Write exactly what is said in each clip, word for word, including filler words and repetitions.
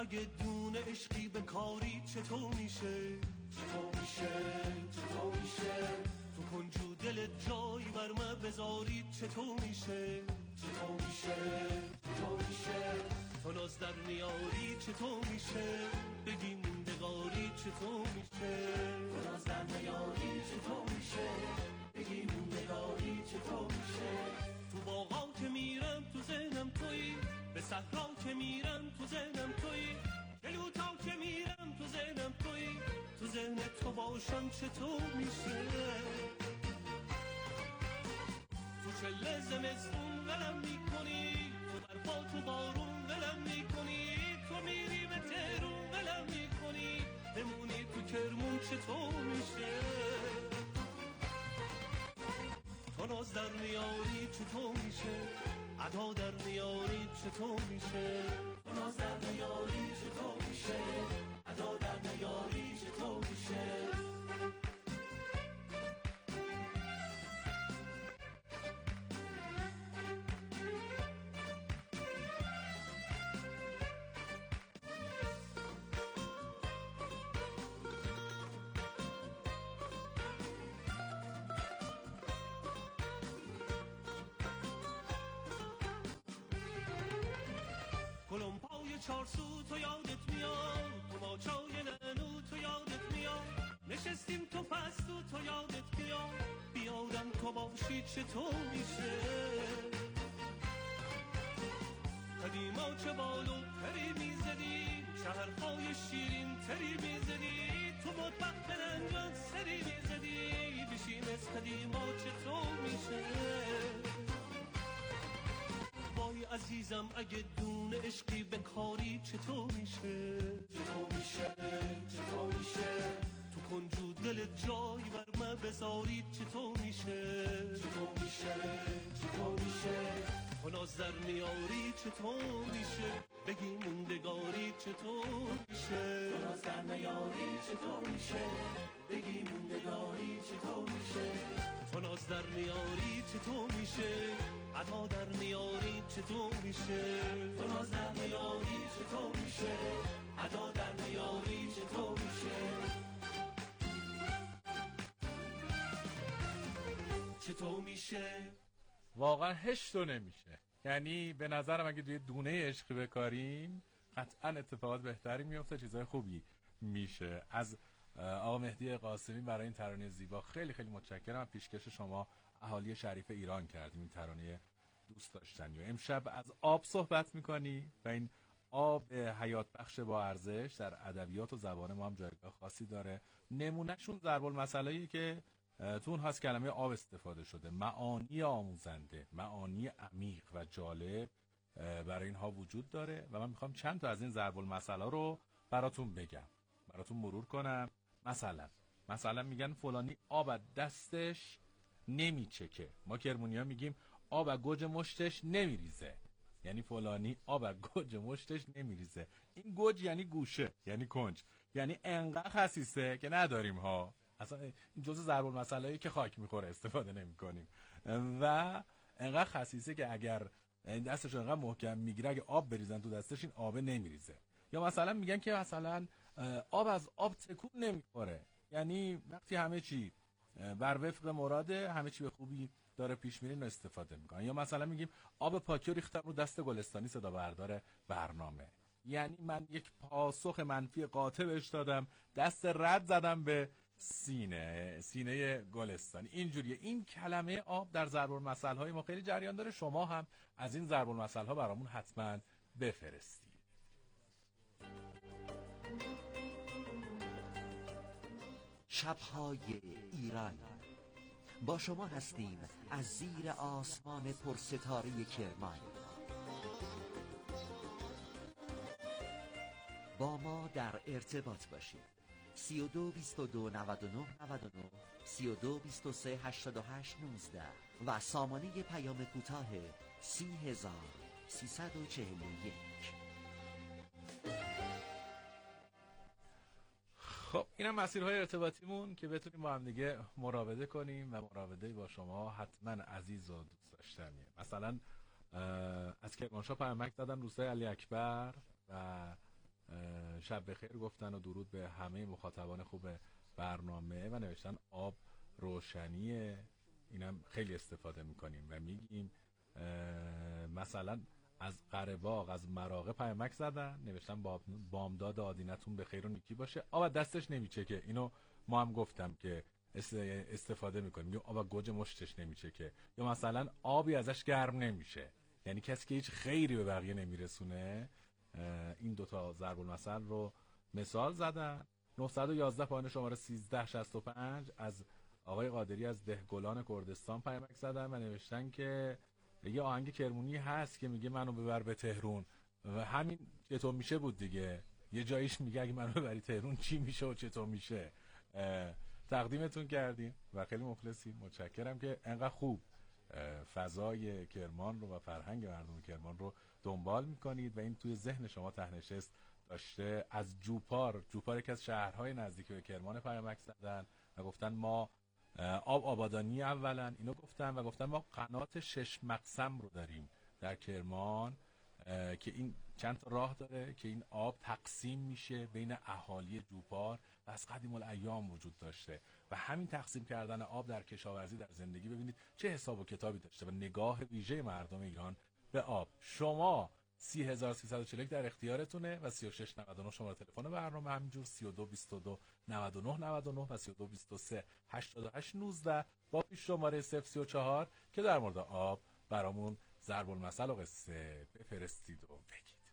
اگه دونه عشقی به کاری چطور میشه چطور میشه چطور میشه تو کنجو دل جایی بر من بذاری چطور میشه چطور میشه چطور میشه تو ناز در میاری چطور میشه بگی موندگاری چطور میشه تو ناز در میاری چطور میشه بگی موندگاری چطور میشه تو باغا که میرم تو ذهنم تویی به صحرا که میرم تو ذهنم تویی جلوتا که میرم تو ذهنم تویی تو ذهن تو باشم چطور میشه تو چله زمستون ولم میکنی تو برفا تو بارون ولم میکنی تو میری به تهرون ولم میکنی بمونی تو کرمون چطور میشه تو ناز در میاری چطور میشه ادا در میاری چطور میشه تو ناز در میاری چطور میشه ادا در میاری چطور میشه گلم پای چارسو تو یادت میاد تو با چای ننو تو یادت میاد نشستیم تو پستو تو یادت میاد بیادم تو باشی چطور میشه قدیما چه بالو پری میزدی شهرهای شیرین تری میزدی تو مطبخ بلنجان سری میزدی بشین از قدیما چطور میشه وای عزیزم اگه دونه عشقی به کاری چطور میشه چطور میشه چطور میشه تو کنجو دل جایی بر من بذاری چطور میشه چطور میشه چطور میشه تو ناز در میاری چطور میشه بگی موندگاری چطور میشه تو ناز در میاری چطور میشه بگی موندگاری چطور میشه تو ناز در میاری چطور میشه ادا در میاری چطور میشه تو ناز در میاری چطور میشه ادا در میاری چطور میشه چطور میشه واقعا هشتو نمیشه. یعنی به نظرم اگه توی دونه عشقی بکاریم قطعا اتفاقات بهتری میفته، چیزای خوبی میشه. از آقا مهدی قاسمی برای این ترانه زیبا خیلی خیلی متشکرم. پیشکش شما اهالی شریف ایران کردیم این ترانه دوست داشتنی. و امشب از آب صحبت میکنی و این آب حیات بخش با ارزش در ادبیات و زبان ما هم جایگاه خاصی داره. نمونهشون ضرب المثلایی که تو اون هست کلمه آب استفاده شده، معانی آموزنده، معانی عمیق و جالب برای اینها وجود داره و من میخوام چند تا از این ضرب المثلا رو براتون بگم، براتون مرور کنم. مثلا مثلا میگن فلانی آب از دستش نمیچکه، ما کرمونیا میگیم آب از گوج مشتش نمیریزه. یعنی فلانی آب از گوج مشتش نمیریزه. این گوج یعنی گوشه، یعنی کنج، یعنی انقدر خسیسه که نداریم ها. اصلا این جزء ضرب المثلایی که خاک میخوره استفاده نمی کنیم و انقدر خسیسه که اگر دستش انقدر محکم میگیره اگه آب بریزن تو دستش این آب نمیریزه. یا مثلا میگن که مثلا آب از آب تکون نمیخوره، یعنی وقتی همه چی بر وفق مراده، همه چی به خوبی داره پیش میره، اینو استفاده میکنن. یا مثلا میگیم آب پاکی رو ریختم رو دست گلستانی صدا بردار برنامه، یعنی من یک پاسخ منفی قاطع بهش دادم، دست رد زدم به سینه سینه گلستانی. اینجوریه. این کلمه آب در ضرب المثل های ما خیلی جریان داره. شما هم از این ضرب المثل ها برامون حتما بفرستید. شب‌های ایران با شما هستیم از زیر آسمان پرستاره کرمان. با ما در ارتباط باشید. سی و دو بیست و دو نود و نه نود و نه سی و دو بیست و سه هشتاد و هشت نوزده و سامانه پیام کوتاه سی هزار سیصد و چهل و یک. خب اینم مسیرهای ارتباطیمون که بتونیم با هم دیگه مراوده کنیم و مراوده با شما حتما عزیز و دوست داشتنیه. مثلا از کرمانشاه پیامک دادن روستای علی اکبر و شب بخیر گفتن و درود به همه مخاطبان خوب برنامه و نوشتن آب روشنیه. اینم خیلی استفاده میکنیم و میگیم مثلا از قره‌باغ از مراغه پیامک زدن نوشتن بامداد آدینتون به خیر و نیکی باشه. آب دستش نمیچکه، اینو ما هم گفتم که استفاده میکنیم. یا آب گوجه مشتش نمیچکه، یا مثلا آبی ازش گرم نمیشه، یعنی کسی که هیچ خیری به بقیه نمیرسونه. این دوتا ضرب المثل رو مثال زدن. نه یک یک پایان شماره سیزده شصت و پنج از آقای قادری از دهگلان کردستان پیامک زدن و نوشتن که یه آهنگ کرمونی هست که میگه منو ببر به تهرون و همین چطور میشه بود دیگه. یه جاییش میگه اگه منو ببری تهرون چی میشه و چطور میشه. تقدیمتون کردیم و خیلی مخلصیم. متشکرم که انقدر خوب فضای کرمان رو و فرهنگ مردم کرمان رو دنبال میکنید و این توی ذهن شما تهنشست داشته. از جوپار جوپار یکی از شهرهای نزدیک به کرمان پیامک زدن و گفتن ما آب آبادانی اولا اینو گفتن و گفتن ما قنات شش مقسم رو داریم در کرمان که این چند تا راه داره که این آب تقسیم میشه بین اهالی جوپار و از قدیم الایام وجود داشته و همین تقسیم کردن آب در کشاورزی در زندگی ببینید چه حساب و کتابی داشته و نگاه ویژه مردم ایران به آب. شما سی هزار و سیصد و چهل و یک در اختیارتونه و سی و شش نود و نه شماره تلفن برنامه، همینجور سی و دو بیست و دو نود و نه نود و نه و سی و دو بیست و سه هشتاد و هشت نوزده با پیش شماره صفر سی و چهار که در مورد آب برامون ضرب المثل و قصه بفرستید و بگید.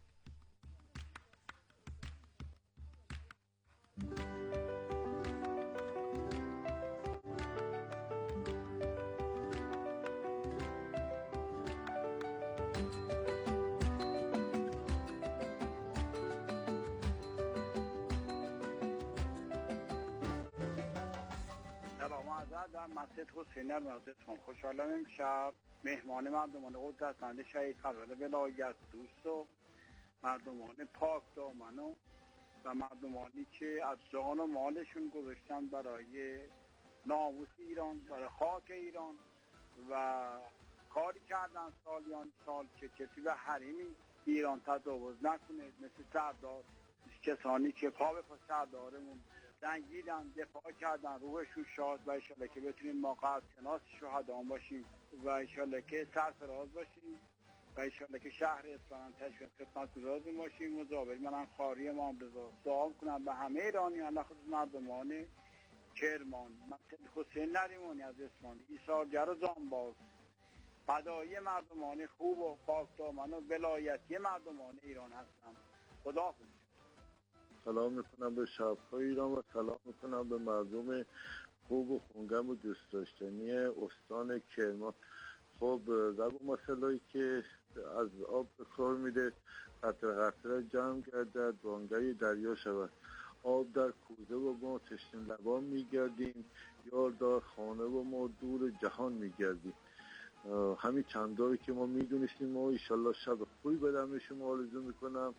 در مسجد حسین المسجد خوشحالم امشب مهمان مردمان قدرتمند شهید قرار ولایت دوست و مردمان پاک دامن و مردمانی که از جان و مالشون گذاشتن برای ناموس ایران، برای خاک ایران و کاری کردن سالیان سال که کسی به حریم ایران تجاوز نکنه، مثل سردار، کسانی که پا به پا سردارمون جنگیدن، دفاع کردن، روحشون شاد و انشالله که بتونیم ما قدر شناس شهدان باشیم و انشالله که سرفراز باشیم و انشالله که شهر اصفهان تشویق خدمت گزارتون باشیم. مزابری منم خاری امام رضا دعا کنم به همه ایرانی الله خود مردمان کرمان، مسجد حسین نریمانی از اصفهان، ایثارگر و جانباز، فدایی مردمان خوب و پاک دامن و ولایتی مردمان ایران هستم. خداحافظ. سلام میکنم به شب‌های ایران و سلام میکنم به مردم خوب و خونگرم و دوست داشتنی استان کرمان. خب ضرب مسئله‌ای که از آب به کار میده قطره قطره جمع گردد بانگری دریا شود. آب در کوزه و ما تشنه لبان میگردیم، یار دار خانه و ما دور جهان میگردیم. همین چنداری که ما میدونستیم و ایشالله شب خوبی بدم شما آرزو میکنم.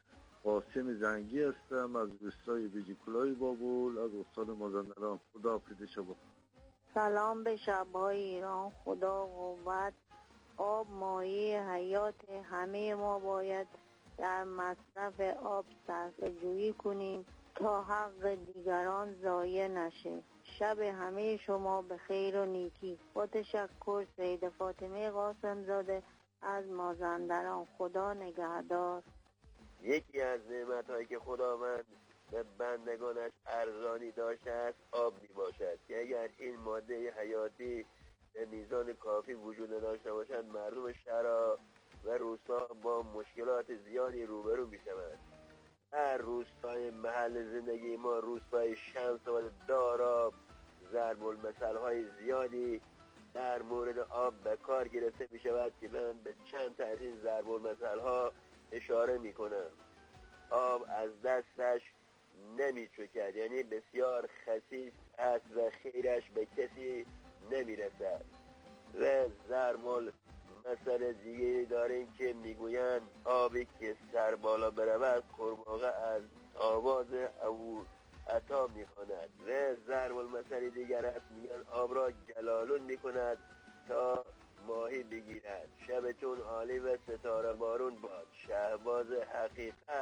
قاسم زنگی هستم از روستای بیجیکلای بابول از استان مازندران. خدا حافظ شما. سلام به شب‌های ایران. خدا قوت. آب مایه حیات همه ما باید در مصرف آب صرفه‌جویی کنیم تا حق دیگران ضایع نشه. شب همه شما به خیر و نیکی. با تشکر، سید فاطمه قاسم زاده از مازندران. خدا نگهدار. یکی از نعمت‌هایی که خداوند به بندگانش ارزانی داشته است آب می باشد که اگر این ماده حیاتی به میزان کافی وجود نداشته باشد مردم شهرها و روستا با مشکلات زیادی روبرو می شود. هر روستای محل زندگی ما روستای شمس و داراب ضرب المثل‌های زیادی در مورد آب به کار گرفته می شود که من به چند تا از این ضرب المثل‌ها اشاره می کنم. آب از دستش نمی چکد، یعنی بسیار خسیس است و خیرش به کسی نمی رسد. و ضرب مثل دیگه داریم که میگویند آبی که سر بالا برود قورباغه از آواز او عطا می کند. و ضرب المثل دیگر است میگن آب را گلالون می کند تا ماهی بگیرد. شبتون عالی و ستاره بارون باد. شهباز حقیقت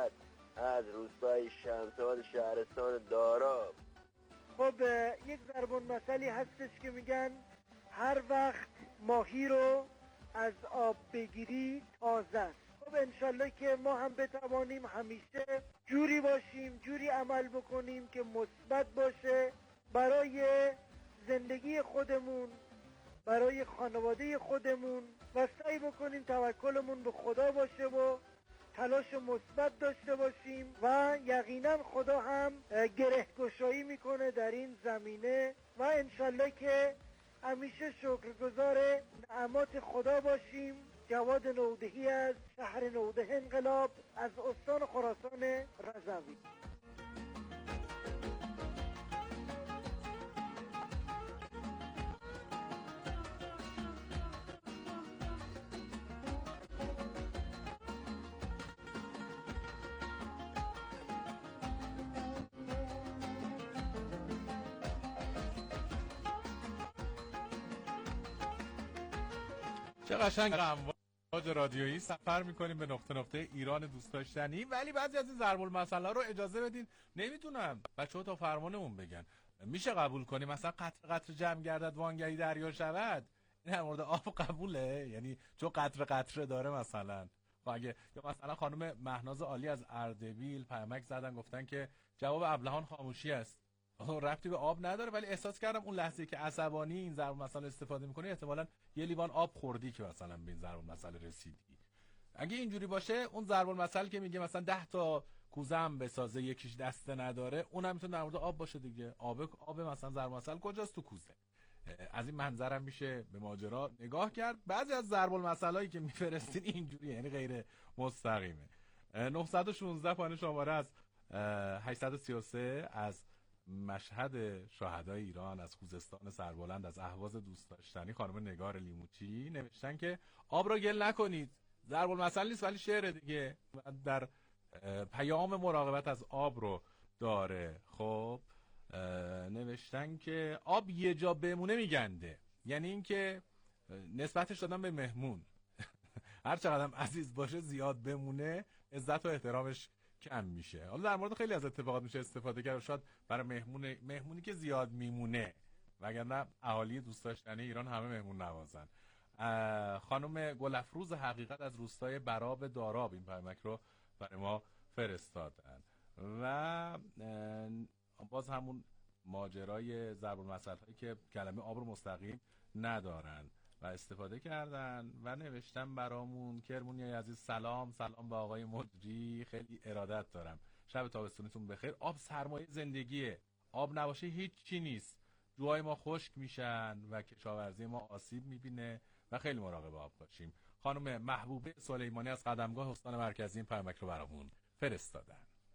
از روستای شمساد شهرستان داراب. خب یک ضرب المثلی هستش که میگن هر وقت ماهی رو از آب بگیری تازه است. خب انشالله که ما هم بتوانیم همیشه جوری باشیم، جوری عمل بکنیم که مثبت باشه برای زندگی خودمون، برای خانواده خودمون، و سعی بکنیم توکلمون به خدا باشه و تلاش مثبت داشته باشیم و یقینا خدا هم گرهگشایی میکنه در این زمینه و انشالله که همیشه شکرگزار نعمات خدا باشیم. جواد نودهی از شهر نوده انقلاب از استان خراسان رضوی. چه قشنگ امواج رادیویی سفر میکنیم به نقطه نقطه ایران دوست داشتنی، ولی بعضی از این ضرب المثل رو اجازه بدین نمیتونم بچه‌ها تا فرمانمون بگن. میشه قبول کنیم مثلا قطر قطر جمع گردد وانگهی دریا شود؟ این در مورد آب قبوله؟ یعنی چون قطر قطره داره مثلا. خب اگه یا مثلا خانم مهناز عالی از اردبیل پیامک زدن گفتن که جواب ابلهان خاموشی است. ربطی به آب نداره، ولی احساس کردم اون لحظه که عصبانی این ضرب المثل استفاده میکنی احتمالاً یه لیوان آب خوردی که مثلا به این ضرب المثل رسیدی. اگه اینجوری باشه اون ضرب المثل که میگه مثلا ده تا کوزه هم بسازه یکیش دسته نداره، اونم میتونه در مورد آب باشه دیگه. آب آب مثلا ضرب المثل کجاست؟ تو کوزه. از این منظر هم میشه به ماجرا نگاه کرد. بعضی از ضرب المثلایی که میفرستین اینجوری یعنی غیر مستقیمه. نه یک شش پایان شماره از هشتصد و سی و سه از مشهد شهدای ایران، از خوزستان سربلند، از اهواز دوست داشتنی، خانم نگار لیموچی نوشتن که آب را گل نکنید. ضرب المثل نیست ولی شعر دیگه، در پیام مراقبت از آب رو داره. خب نوشتن که آب یه جا بمونه میگنده، یعنی این که نسبتش دادن به مهمون. هر چقدر عزیز باشه زیاد بمونه عزت و احترامش کم میشه. حالا در مورد خیلی از اتفاقات میشه استفاده کرد، شاید برای مهمون مهمونی که زیاد میمونه، وگرنه اهالی دوست داشتنی ایران همه مهمون نوازن. خانم گلفروز حقیقت از روستای براب داراب این پیامک رو برای ما فرستادن و باز همون ماجرای ضرب المثل هایی که کلمه آب رو مستقیم ندارن و استفاده کردن و نوشتن برامون کرمونی عزیز سلام سلام به آقای مجری، خیلی ارادت دارم، شب تابستونتون بخیر. آب سرمایه زندگیه، آب نباشه هیچ چی نیست، جوهای ما خشک میشن و کشاورزی ما آسیب میبینه و خیلی مراقب آب باشیم. خانم محبوبه سلیمانی از قدمگاه استان مرکزی این پیامک رو برامون فرستادن.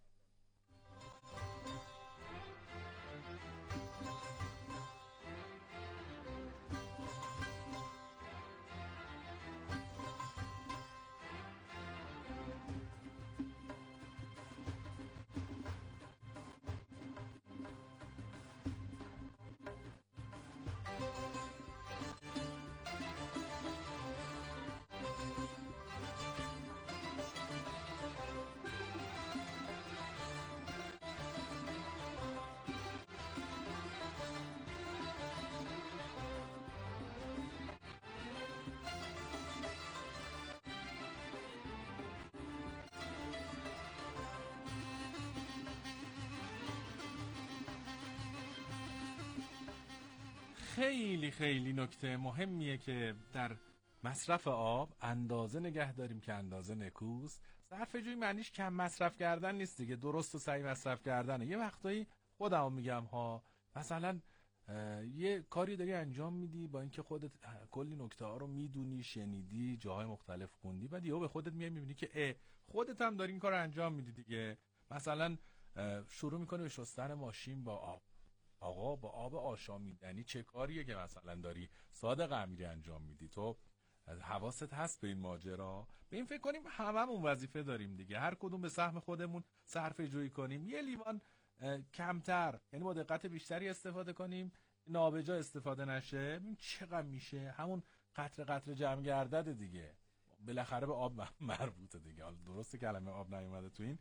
خیلی خیلی نکته مهمیه که در مصرف آب اندازه نگه داریم که اندازه نکوست. صرفه‌جویی معنیش کم مصرف کردن نیست دیگه، درست و صحیح مصرف کردنه. یه وقتایی خودم میگم ها، مثلا یه کاری داری انجام میدی با اینکه خودت کلی نکته ها رو میدونی، شنیدی، جاهای مختلف خوندی، بعد یهو به خودت میای میبینی که اه خودت هم داری این کار انجام میدی دیگه. مثلا شروع میکنی به شستن ماشین با آب. آقا با آب آشامیدنی چه کاریه که مثلا داری صادق امیری انجام میدی؟ تو حواست هست به این ماجرا؟ به این فکر کنیم هممون وظیفه داریم دیگه، هر کدوم به سهم خودمون صرفه جویی کنیم، یه لیوان کمتر، یعنی با دقت بیشتری استفاده کنیم، نابجا استفاده نشه. این چقدر میشه؟ همون قطره قطره جمع گردد دیگه، بالاخره به آب مربوطه دیگه. حالا درسته کلمه آب نیومده تو این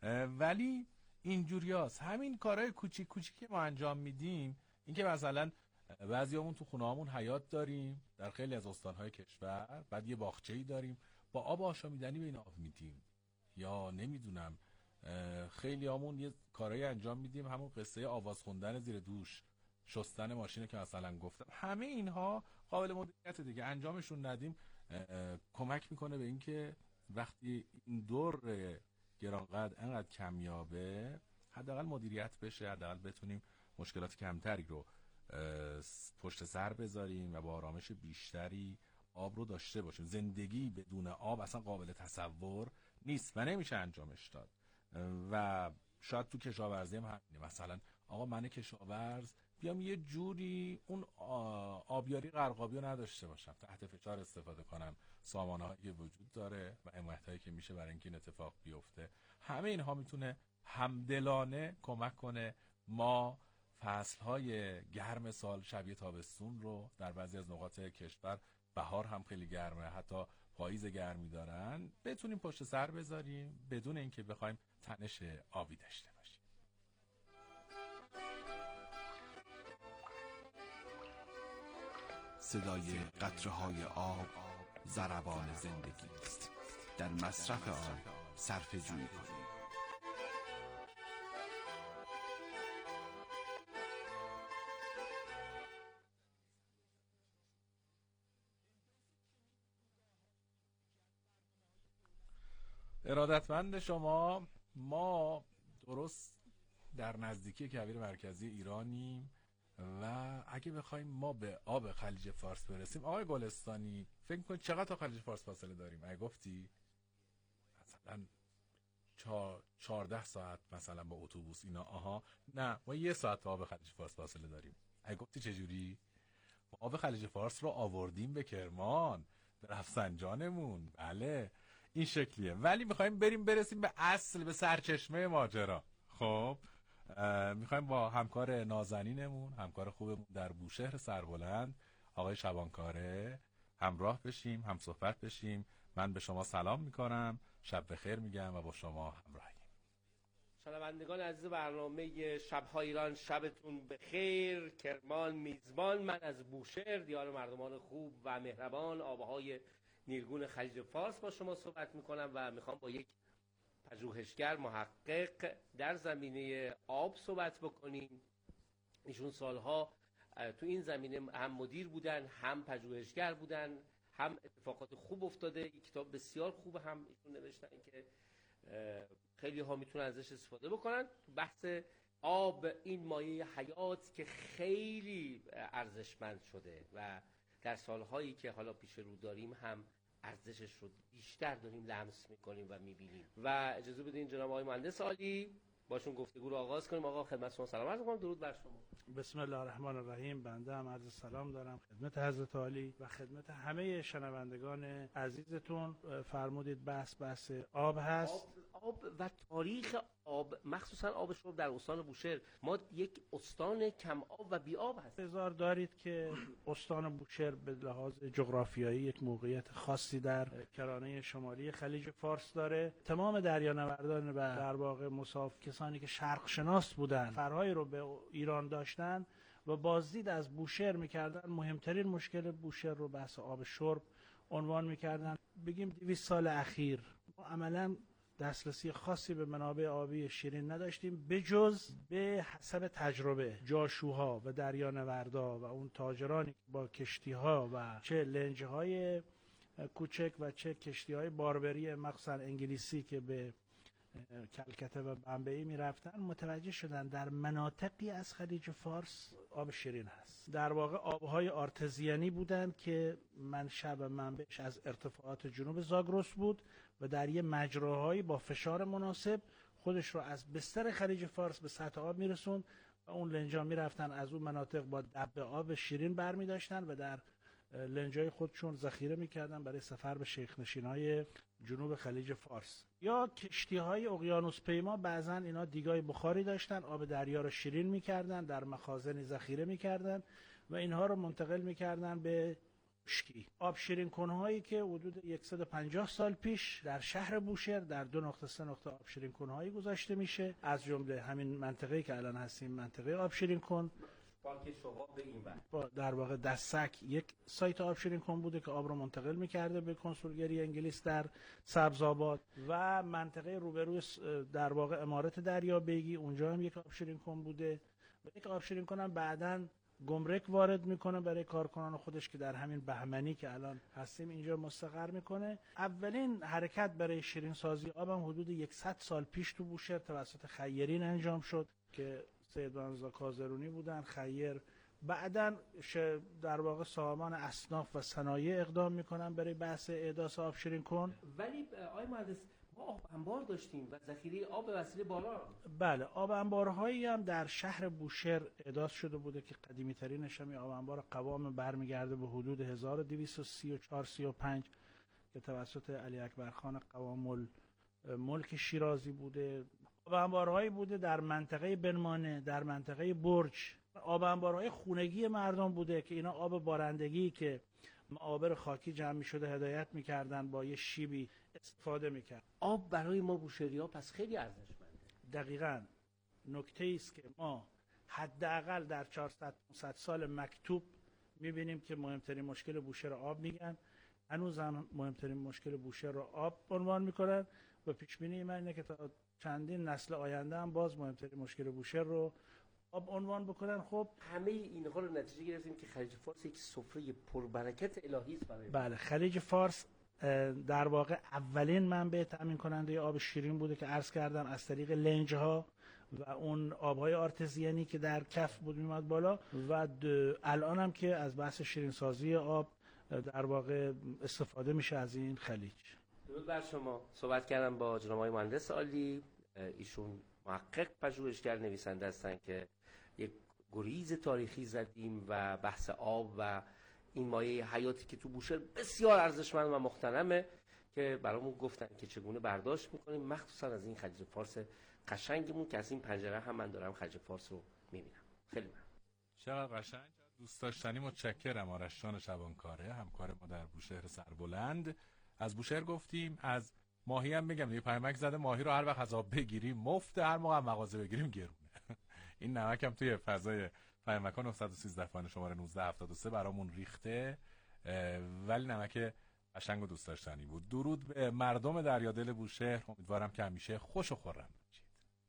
ولی اینجوری هست. همین کارهای کوچیک کوچیک که ما انجام میدیم، این که مثلا بعضیامون تو خونه هامون حیاط داریم در خیلی از استانهای کشور، بعد یه باغچه‌ای داریم، با آب آشامیدنی به این آب میدیم، یا نمیدونم خیلی همون یه کارایی انجام میدیم، همون قصه آواز خوندن زیر دوش، شستن ماشینه که مثلا گفتم، همه اینها قابل مدیریت دیگه. انجامشون ندیم کمک میکنه به این که وقتی این دور گرانقدر انقدر کمیابه حداقل مدیریت بشه، حداقل بتونیم مشکلات کمتری رو پشت سر بذاریم و با آرامش بیشتری آب رو داشته باشیم. زندگی بدون آب اصلا قابل تصور نیست و نمیشه انجامش داد. و شاید تو کشاورزی هم همینه، مثلا آقا من کشاورز بیام یه جوری اون آبیاری غرقابی رو نداشته باشم، تحت فشار استفاده کنم، سامانه هایی که وجود داره و حمایت هایی که میشه برای اینکه این اتفاق بیفته، همه اینها میتونه همدلانه کمک کنه ما فصل های گرم سال شبیه تابستون رو در بعضی از نقاط کشور، بهار هم خیلی گرمه، حتی پاییز گرمی دارن، بتونیم پشت سر بذاریم بدون اینکه بخوایم تنش آبی داشته باشیم. صدای قطره‌های آب ضربان زندگی است. در مصرف آن صرفه‌جویی کنید. ارادتمند شما، ما درست در نزدیکی کویر مرکزی ایرانیم و اگه بخوایم ما به آب خلیج فارس برسیم، آقای گلستانی فکر می‌کنید چقدر تا خلیج فارس فاصله داریم؟ اگه گفتی مثلا چهارده ساعت مثلا با اتوبوس اینا، آها نه ما یه ساعت تا آب خلیج فارس فاصله داریم. اگه گفتی چجوری؟ ما آب خلیج فارس رو آوردیم به کرمان، به رفسنجانمون. بله این شکلیه. ولی میخوایم بریم برسیم به اصل، به سرچشمه ماجرا. خب میخوایم با همکار نازنینمون، همکار خوبمون در بوشهر سربلند، آقای شبانکاره همراه بشیم، هم صحبت بشیم. من به شما سلام میکنم، شب بخیر میگم و با شما همراهیم. شنوندگان عزیز برنامه شب‌های ایران، شبتون بخیر. کرمان میزبان، من از بوشهر، دیار مردمان خوب و مهربان آبهای نیلگون خلیج فارس با شما صحبت میکنم و میخوام با یک پژوهشگر محقق در زمینه آب صحبت بکنیم. ایشون سالها تو این زمینه هم مدیر بودن، هم پژوهشگر بودن، هم اتفاقات خوب افتاده. یک کتاب بسیار خوب هم ایشون نوشتن که خیلی ها میتونن ازش استفاده بکنن. تو بحث آب، این مایه حیات که خیلی ارزشمند شده و در سالهایی که حالا پیش رو داریم هم ارزشش رو بیشتر داریم لمس میکنیم و میبینیم. و اجازه بدین جناب آقای مهندس عالی باشون گفتگو رو آغاز کنیم. آقا خدمت شما سلام عرض می‌کنم، درود بر شما. بسم الله الرحمن الرحیم. بنده هم عرض سلام دارم خدمت حضرت عالی و خدمت همه شنوندگان عزیزتون. فرمودید بحث بحث آب هست، آب, آب و تاریخ آب، مخصوصا آب شرب در استان بوشهر. ما یک استان کم آب و بی آب هست. انتظار دارید که استان بوشهر به لحاظ جغرافیایی یک موقعیت خاصی در کرانه شمالی خلیج فارس داره. تمام دریانوردان و در واقع مساف کسانی که شرق شناس بودن، فرهایی رو به ایران داشتن و بازدید از بوشهر میکردن، مهمترین مشکل بوشهر رو بحث آب شرب عنوان میکردن. بگیم دویست سال اخیر ما عملاً دسترسی خاصی به منابع آبی شیرین نداشتیم، بجز به حسب تجربه جاشوها و دریانوردا و اون تاجرانی با کشتیها و چه لنجهای کوچک و چه کشتیهای باربری مخصوصا انگلیسی که به کلکته و بمبئی می رفتن، متوجه شدن در مناطقی از خلیج فارس آب شیرین هست. در واقع آبهای آرتزیانی بودند که منشأ و منبعش از ارتفاعات جنوب زاگرس بود و در یه مجراهایی با فشار مناسب خودش رو از بستر خلیج فارس به سطح آب می رسوند و اون لنجا می رفتن از اون مناطق با دب آب شیرین برمی داشتن و در لنجای خودشون ذخیره میکردن برای سفر به شیخ نشینای جنوب خلیج فارس. یا کشتی های اقیانوس پیما، بعضا اینا دیگای بخاری داشتن، آب دریا رو شیرین میکردن، در مخازن ذخیره میکردن و اینها رو منتقل میکردن به خشکی. آب شیرین کنهایی که حدود صد و پنجاه سال پیش در شهر بوشهر در دو نقطه سه نقطه آب شیرین کنهایی گذاشته میشه، از جمله همین منطقه‌ای که الان هستیم منطقه آب شیرین کن. پارک شغاب به این با در واقع دستک یک سایت آب شیرین کن بوده که آب رو منتقل میکرده به کنسولگری انگلیس در سبزآباد، و منطقه روبروی در واقع امارت دریابیگی اونجا هم یک آب شیرین کن بوده و یک آب شیرین کن هم بعداً گمرک وارد میکنه برای کارکنان خودش که در همین بهمنی که الان هستیم اینجا مستقر میکنه. اولین حرکت برای شیرین سازی آب هم حدود صد سال پیش تو بوشهر توسط خیرین انجام شد که سید بنزا کازرونی بودن. خیر بعداً در واقع سازمان اصناف و صنایع اقدام میکنن برای بحث احداث آب شیرین کن. ولی آقای مهندس ما آب انبار داشتیم و ذخیره آب به وسیله باران. بله، آب انبارهایی هم در شهر بوشهر احداث شده بوده که قدیمی ترینش هم آب انبار قوام برمیگرده به حدود هزار و دویست و سی و چهار سی و پنج که توسط علی اکبر خان قوام ملک شیرازی بوده. آب انبارهایی بوده در منطقه بنمانه، در منطقه برج. آب انبارهای خونگی مردم بوده که اینا آب بارندگی که معابر خاکی جمع می شده هدایت می کردن با یه شیبی استفاده می کرد. آب برای ما بوشهری‌ها پس خیلی ارزشمنده. دقیقاً نکته است که ما حداقل در چهارصد پانصد سال مکتوب می بینیم که مهمترین مشکل بوشهر آب میگن، هنوز هم مهمترین مشکل بوشهر رو آب عنوان میکنن و پیش بینی من اینه که تا چندین نسل آینده هم باز مهمترین مشکل بوشهر رو آب عنوان بکنن. خب همه اینها رو نتیجه گرفتیم که خلیج فارس یک سفره پربرکت الهی است برای بله. خلیج فارس در واقع اولین منبع تامین کننده آب شیرین بوده که عرض کردم از طریق لنج ها و اون آبهای آرتزیانی که در کف بود میاد بالا، و الان هم که از بحث شیرین سازی آب در واقع استفاده میشه از این خلیج. درود بر شما. صحبت کردم با جناب آقای مهندس عالی، ایشون محقق پژوهشگر نویسنده هستن که یک گریز تاریخی زدیم و بحث آب و این مایه حیاتی که تو بوشهر بسیار ارزشمند و مغتنمه که برامون گفتن که چگونه برداشت میکنیم، مخصوصا از این خلیج فارس قشنگمون که از این پنجره هم من دارم خلیج فارس رو میبینم. خیلی ممنون. چقدر قشنگ. دوست داشتنی. متشکرم. آرش جان شبانکاره همکار ما در بوشهر سربلند. از بوشهر گفتیم، از ماهی هم میگم، یه پیامک زده ماهی رو هر وقت از آب بگیریم مفته، هر موقع مغازه بگیریم گرونه. این نمک هم توی فضای پیامک‌ها نهصد و سیزده فایل شماره نوزده هفتاد و سه برامون ریخته، ولی نمک قشنگ و دوست داشتنی بود. درود به مردم دریادل بوشهر. امیدوارم که همیشه خوش و خرم باشید.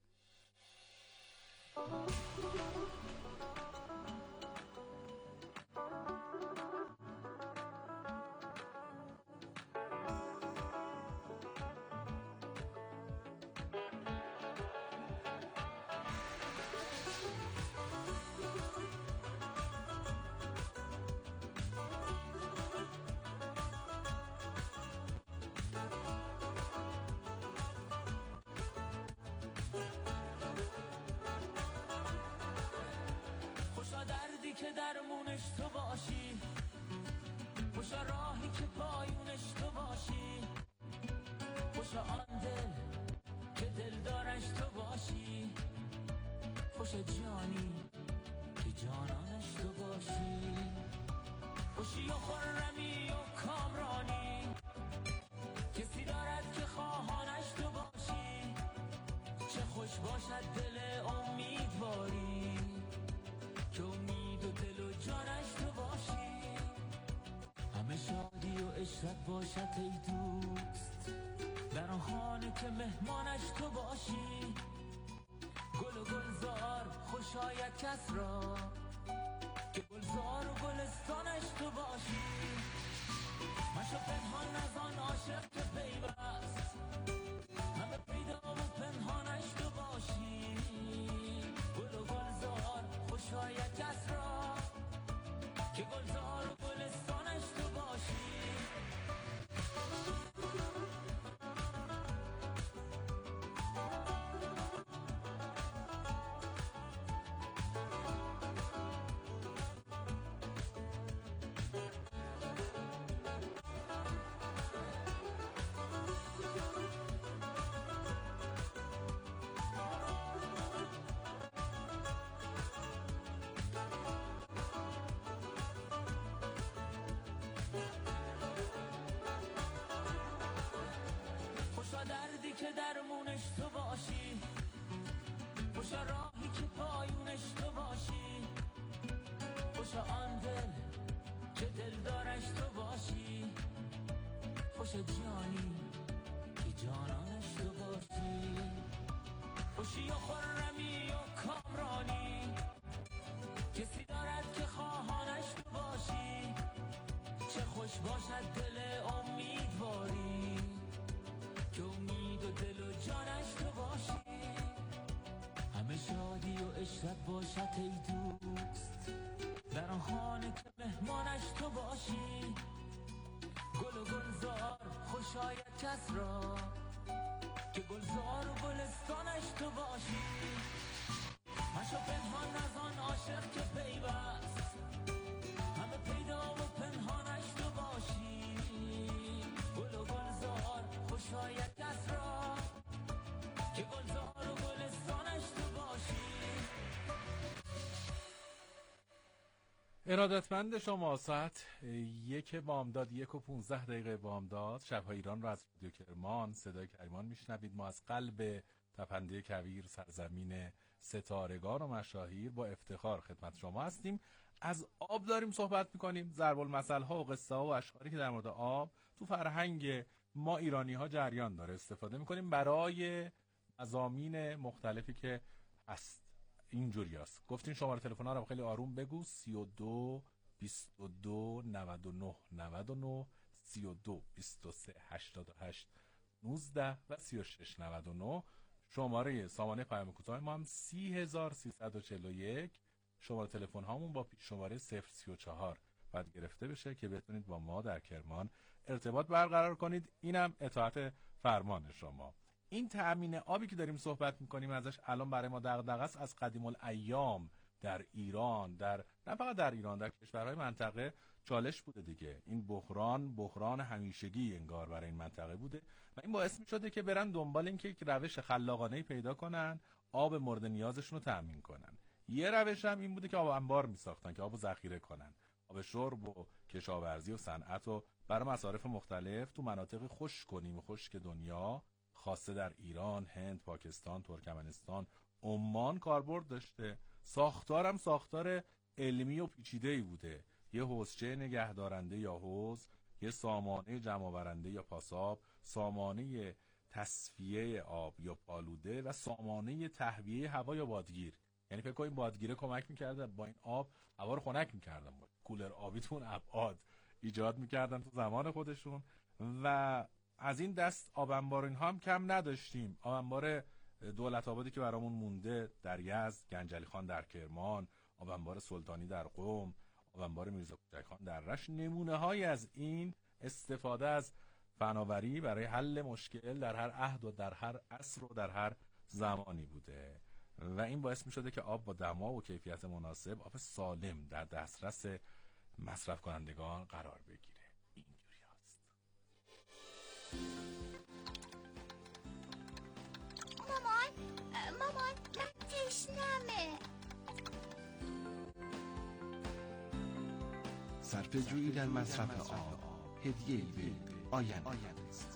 که درمونش تو باشی، خوشا راهی که پایونش تو باشی، خوشا آن دل که دلدارش تو باشی، خوشا جانی که جانانش تو باشی، خوشی و خرمی و کامرانی، کسی دارد که خواهانش تو باشی، چه خوش باشد دل امیدواری که امید و دل و جانش تو باشی، همه شادی و عشرت باشد ای دوست، در آن خانه که مهمانش تو باشی، گل و گلزار خوش آید کس را که گلزار و گلستانش تو باشی، مشو پنهان از آن عاشق که پیوست، همه پیدا و پنهانش تو باشی، گل و گلزار خوش آید کس را که گلزار و گلستانش تو باشی. درمونش تو باشی، خوش راهی که پایونش تو باشی، خوش آن دل که دلدارش تو باشی، خوش جانی که جانانش تو باشی، خوشی و خرمی و کامرانی، کسی دارد که خواهانش تو باشی، چه خوش باشد دل امیدواری که امید و دل و جانش تو باشی، همه شادی و عشرت باشد ای دوست، در آن خانه که مهمانش تو باشی، گل و گلزار خوش آید کس را که گلزار و گلستانش تو باشی، مشو پنهان از آن عاشق که پیوست، همه پیدا و پنهانش تو باشی، گل و گلزار خوش آید کس را که گلزار و گلستانش تو باشی. ارادتمند شما، ساعت یک بامداد، یک و پونزده دقیقه بامداد، شب‌های ایران را از رادیو کرمان صدای کریمان میشنوید. ما از قلب تپنده کویر، سرزمین ستارگان و مشاهیر، با افتخار خدمت شما هستیم. از آب داریم صحبت میکنیم، ضرب المثل ها و قصه ها و اشعاری که در مورد آب تو فرهنگ ما ایرانی ها جریان داره استفاده میکنیم برای مضامین مختلفی که هست. اینجوری هست. گفتین شماره تلفن ها رو خیلی آروم بگو: سی و دو بیست و دو نود و نه نود و نه، سی و دو بیست و سه هشتاد و هشت نوزده و سی و شش نود و نه. شماره سامانه پیام کوتاه ما هم سی هزار سیصد و چهل و یک. شماره تلفن هامون با پیش شماره صفر سی و چهار باید گرفته بشه که بتونید با ما در کرمان ارتباط برقرار کنید. اینم اطاعت فرمان شما. این تأمین آبی که داریم صحبت میکنیم ازش الان برای ما دغدغه است. از قدیم الایام در ایران، در نه فقط در ایران، در کشورهای منطقه چالش بوده دیگه. این بحران بحران همیشگی انگار برای این منطقه بوده و این باعث میشده که برن دنبال این که یک روش خلاقانه پیدا کنن آب مورد نیازشون رو تأمین کنن. یه روش هم این بوده که آب انبار میساختن که آبو ذخیره کنن، آب شرب و کشاورزی و صنعت و برای مصارف مختلف تو مناطق خشک و نیمه خشک دنیا، خاصه در ایران، هند، پاکستان، ترکمنستان، عمان کاربرد داشته. ساختارم ساختار علمی و پیچیده‌ای بوده. یه حوضچه نگهدارنده یا حوض، یه سامانه جمع‌آورنده یا پاساب، سامانه تصفیه آب یا پالوده و سامانه تهویه هوا یا بادگیر. یعنی فکر کنید بادگیره کمک می‌کرده با این آب هوا رو خنک می‌کردن. کولر آبیتون ابعاد ایجاد می‌کردن تو زمان خودشون. و از این دست آب انبار اینها هم کم نداشتیم. آب انبار دولت آبادی که برامون مونده در یزد، گنجلی خان در کرمان، آب انبار سلطانی در قم، آب انبار میرزا کوچک خان در رشت، نمونه های از این استفاده از فناوری برای حل مشکل در هر عهد و در هر عصر و در هر زمانی بوده و این باعث می شده که آب با دما و کیفیت مناسب، آب سالم در دسترس مصرف کنندگان قرار بگیره. اینجوری هست. مامان مامان من تشنمه. صرفه جویی در مصرف آب هدیه‌ای به آینده است.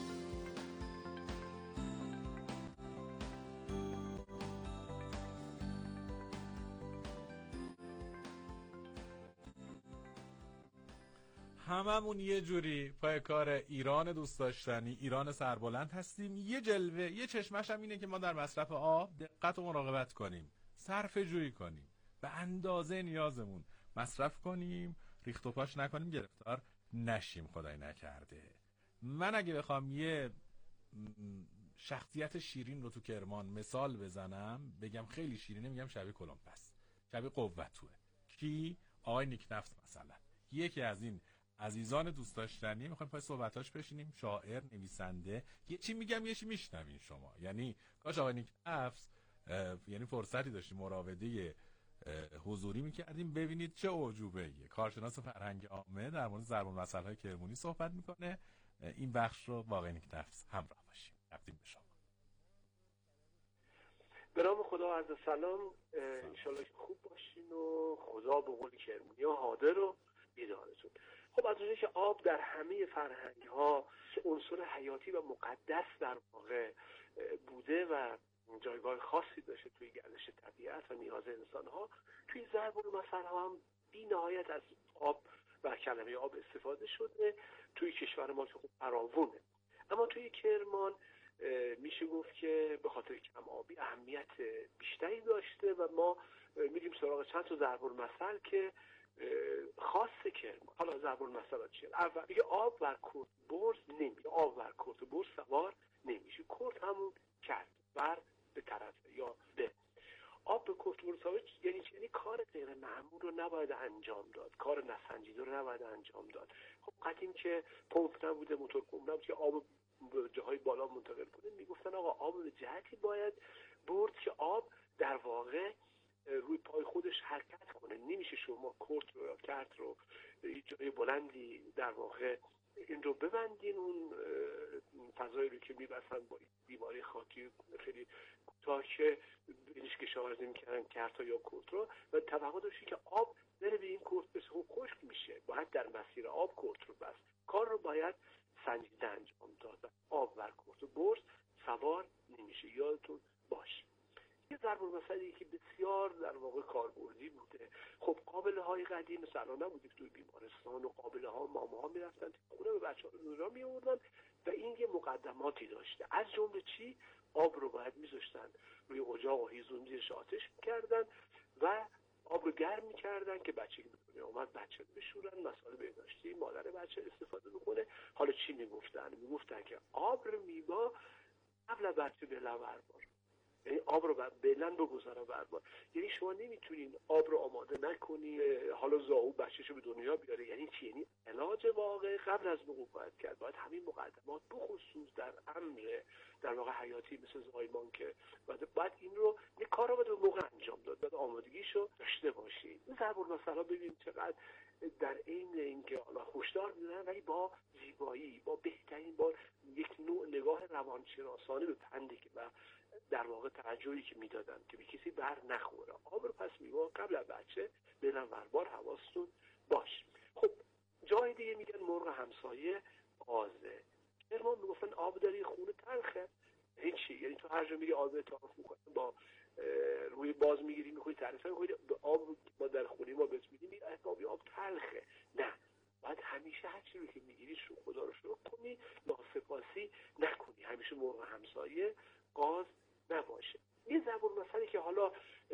هممون یه جوری پای کار ایران دوست داشتنی، ایران سربلند هستیم. یه جلوه، یه چشمش هم اینه که ما در مصرف آب دقت و مراقبت کنیم، صرفه جویی کنیم، به اندازه نیازمون مصرف کنیم، ریخت و پاش نکنیم، گرفتار نشیم خدای نکرده. من اگه بخوام یه شخصیت شیرین رو تو کرمان مثال بزنم، بگم خیلی شیرینه، میگم شبیه کلمپس، شبیه قوتوه. کی؟ آقای نیکنفت مثلا، یکی از این عزیزان دوست داشتنی. میخوایم پای صحبتاش بشینیم. شاعر، نویسنده، یه چی میگم یه چی میشنوین شما. یعنی کاش آقای نیکنفت یعنی فرصتی داشتیم مراوده حضوری میکردیم ببینید چه اعجوبه‌ایه. کارشناس فرهنگ عامه در مورد ضرب المثل‌های کرمونی صحبت میکنه. این بخش رو با آقای نیکنفت همراه باشیم. تقدیم به شما. به نام خدا عرض سلام. انشالله که خوب باشین و خدا به قول کرمونی ها حاضر و بیدارتون. خب از اونجایی که آب در همه فرهنگ‌ها عنصر حیاتی و مقدس در واقع بوده و جایگاه خاصی داشته توی گردش طبیعت و نیاز انسان‌ها، توی ضرب المثل هم بی نهایت از آب و کلمه آب استفاده شده. توی کشور ما که خب فراوونه، اما توی کرمان میشه گفت که به خاطر کم آبی اهمیت بیشتری داشته و ما میریم سراغ چند تا ضرب المثل که خاص کرمان. حالا ضرب المثل چیه؟ اول میگه آب بر کرد برز نمیشه، آب بر کرد برز سوار نمیشه. کرد همون کرد، بر به طرفه یا به. آب به کرد برز سوار یعنی چی؟ یعنی کار غیر معمول رو نباید انجام داد، کار نسنجیده رو نباید انجام داد. خب قدیم که پمپ نبوده، موتور پمپ نبوده که آب به جاهای بالا منتقل کنه، میگفتن آقا آب به جهتی باید برد که آب در واقع روی پای خودش حرکت کنه. نمیشه شما کرد رو یا کرد رو یه جای بلندی در واقع این رو ببندین، اون فضایی رو که میبسن با بیماری خاکی خیلی کوتاه که بینش کشاورزی میکردن کرد یا کرد رو، و توقع داشتی که آب بره به این کرد بشه. خب خشک میشه، باید در مسیر آب کرد رو بس. کار رو باید سنجیده انجام داد. آب بر کرد برز سوار نمیشه، یادتون باشه. یه ضرب المثلی که بسیار در واقع کاربردی بوده. خب قابله های قدیم مثلا نبوده توی بیمارستان و قابله ها ماما ها میرفتن خونه به بچه ها نورا میوردن و این یه مقدماتی داشته. از جمله چی؟ آب رو باید میذاشتن روی اجاق و هیزم زیرش آتش میکردن و آب رو گرم میکردن که بچه که بدونه اومد بچه رو بشورن، مسائل بهداشتی مادر بچه استفاده بکنه. حالا چی میگفتن؟ میگفتن که آب رو میبا قبل از بچه بلن بربار، یعنی آب رو بلن بگذاره بربار. یعنی شما نمیتونین آب رو آماده نکنی حالا زاهو بچه‌شو به دنیا بیاره. یعنی چی؟ یعنی علاج واقع قبل از وقوع باید کرد. باید همین مقدمات بخصوص در امر در واقع حیاتی مثل زایمان که باید, باید این رو یه کار رو باید به موقع انجام داد، باید آمادگیشو داشته باشید. این ضرب المثل ببین چقدر در عین اینکه حالا هشدار میدن ولی با زیبایی، با بهترین، با یک نوع نگاه روانشناسانه به پندی که و در واقع توجهی که میدادن که به کسی بر نخوره. آب رو پس میوا قبل از بچه بلن وربار، حواستون باش. خب جای دیگه میگن مرغ همسایه آزه. کرمان میگفتن آب داری خونه تلخه. این چی؟ یعنی تو هر جا میری آب تعارف میکنن، با روی باز میگیری میخوری تعریف میکنی به آب ما در خونه ما بهت میدیم میگه آب آب تلخه. نه، باید همیشه هر چی رو که میگیری شو خدا رو شکر کنی، ناسپاسی نکنی. همیشه مرغ همسایه قاز نباشه. یه ضرب المثلی که حالا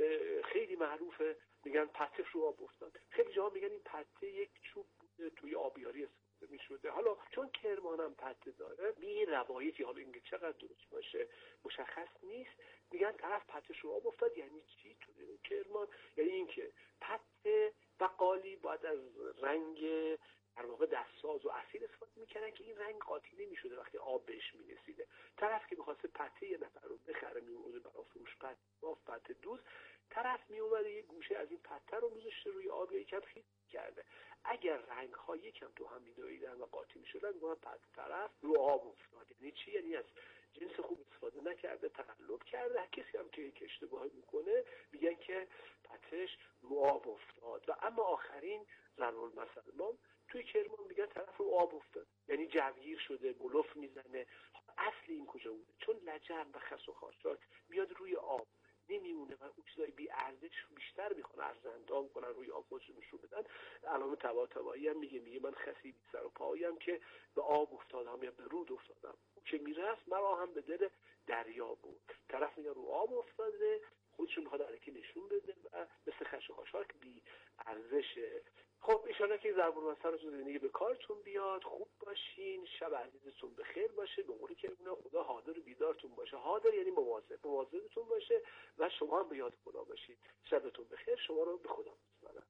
خیلی معروفه، میگن پته رو آب افتاد. خیلی جاها میگن این پته یک چوب بوده توی آبیاری استفاده میشده. حالا چون کرمان هم پته داره، می روایتی حالا اینکه چقدر درست باشه مشخص نیست، میگن طرف پته رو آب افتاد. یعنی چی توی کرمان؟ یعنی اینکه پته و قالی باید از رنگ در واقع دستساز و اصیل استفاده میکردن که این رنگ قاطی نمیشده وقتی آب بهش میرسیده. طرف که میخواسته پته یه نفر رو بخره میومده برای فروش پته باف پته دوز، طرف میومده یه گوشه از این پته رو میذاشته روی آب یا یکم خیس کرده. اگر رنگ ها یکم تو هم میدویدن و قاطی میشدن میگن پته طرف رو آب افتاد. یعنی چی؟ یعنی از جنس خوب استفاده نکرده، تقلب کرده. کسی هم که یک اشتباهی میکنه میگن که پتهش رو آب افتاد. و اما آخرین ضرب المثل ما توی کرمان میگن طرف رو آب افتاد، یعنی جوگیر شده، بلوف میزنه. اصل این کجا بوده؟ چون لجن و خس و خاشاک میاد روی آب نمیمونه و اون چیزای بی ارزش بیشتر میخوان ارزندام کنن روی آب خودشون نشون بدن. علامه طباطبایی هم میگه میگه من خسی بی سر و پایم که به آب افتادم یا به رود افتادم. که میرفت مرا هم به دل دریا بود. طرف میگه رو آب افتاده، خودشون میخواد علکی نشون بده و مثل خس و خاشاک بی ارزشه. خب ایشالا که ضرب المثل رو تو زندگی به کارتون بیاد. خوب باشین، شب عزیزتون بخیر باشه. به قولی که خدا حاضر و بیدارتون باشه. حاضر یعنی مواظب، مواظبتون باشه و شما هم به یاد خدا باشید. شبتون بخیر. شما رو به خدا میسپارم.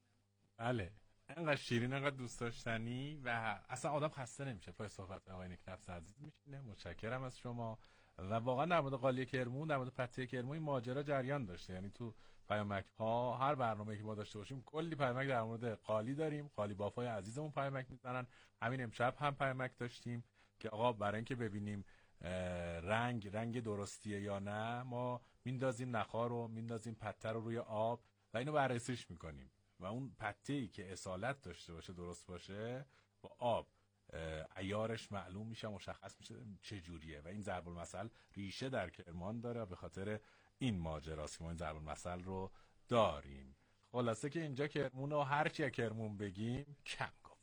بله، انقدر شیرین، انقدر دوست داشتنی و اصلا آدم خسته نمیشه پای صحبت آقای نیکنفس عزیز میشینه. متشکرم از شما. و واقعا در مورد قالی کرمون، در مورد پته کرمون این ماجرا جریان داشته. یعنی تو پیامک ها هر برنامه‌ای که ما داشته باشیم کلی پیامک در مورد قالی داریم. قالی بافای عزیزمون پیامک میزنن. همین امشب هم پیامک داشتیم که آقا برای اینکه ببینیم رنگ رنگ درستیه یا نه، ما میندازیم نخا رو، میندازیم پته رو روی آب و اینو بررسیش میکنیم و اون پته‌ای که اصالت داشته باشه، درست باشه، با آب عیارش معلوم میشه، مشخص میشه چه جوریه. و این ضرب المثل ریشه در کرمان داره، به خاطر این ماجراست که ما این ضرب المثل رو داریم. خلاصه که اینجا کرمون رو هر کی کرمون بگیم کم گفتیم.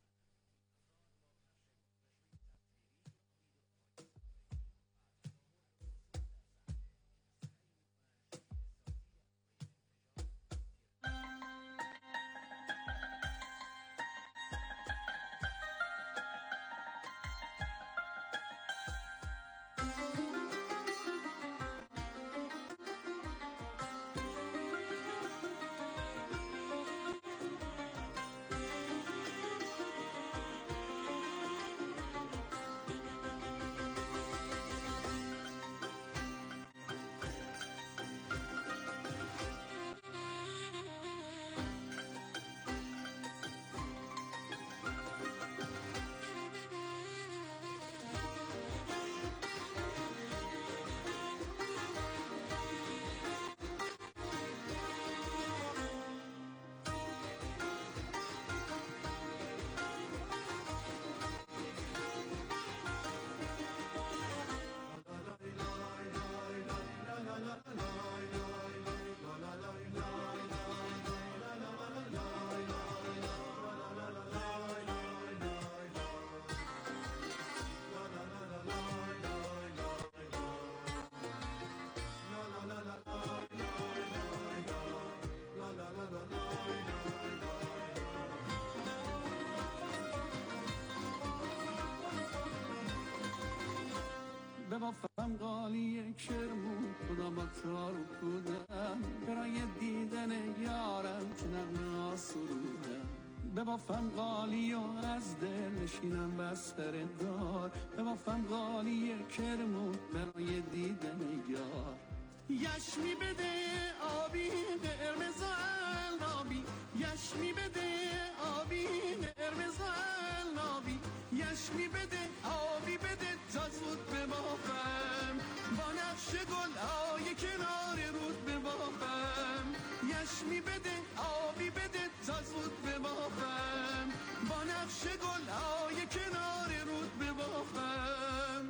ببافم قالی کرمون خدا با تارو کودم برای دیدن یارم که نغمه سرودم. ببافم قالی و از دل نشینم بستر دار، ببافم قالی کرمون برای دیدن یار. یشمی بده آبی قرمز آبی، یشمی بده آبی قرمز آبی، یشمی بده آبی بده تا زود ببافم با نقش گل های کنار رود ببافم. یشمی بده آبی بده تا زود ببافم با نقش گل های کنار رود ببافم.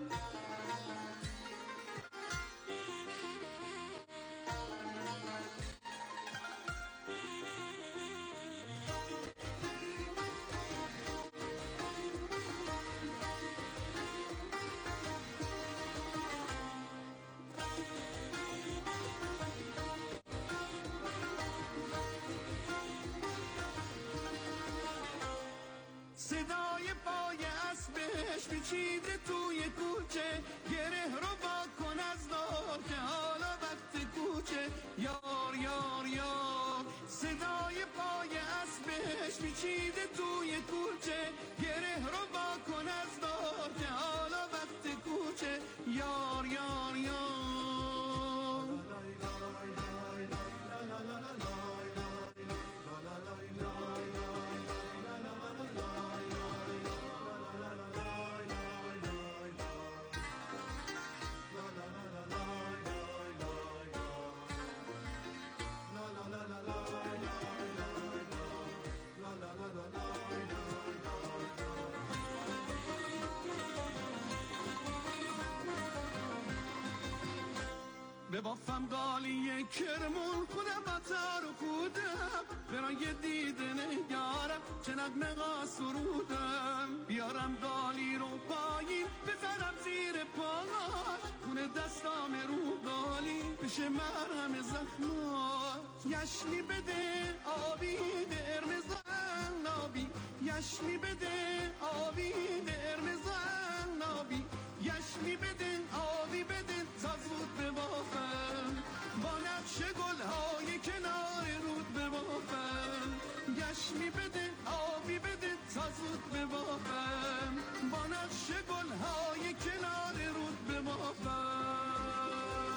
صدای پای اسبش پیچیده توی کوچه، گره رو با کن از دار که حالا وقت کوچه. یار یار یار صدای پای اسبش پیچیده توی کوچه، گره رو با کن از دار که حالا وقت کوچه. یار یار یار ببافم قالی کرمون خودم با تارو کودم برای دیدن یارم چه نغمه ها سرودم. بیارم قالی رو پایین بذارم زیر پاهاش، خونه دستام رو قالی بشه مرهم زخماش. یشمی بده آبی قرمز آبی، یشمی بده آبی قرمز آبی، یشمی بده آبی بده تا زود ببافم با نقش گل های کنار رود ببافم. یشمی بده آبی بده تا زود ببافم با نقش گل های کنار رود ببافم.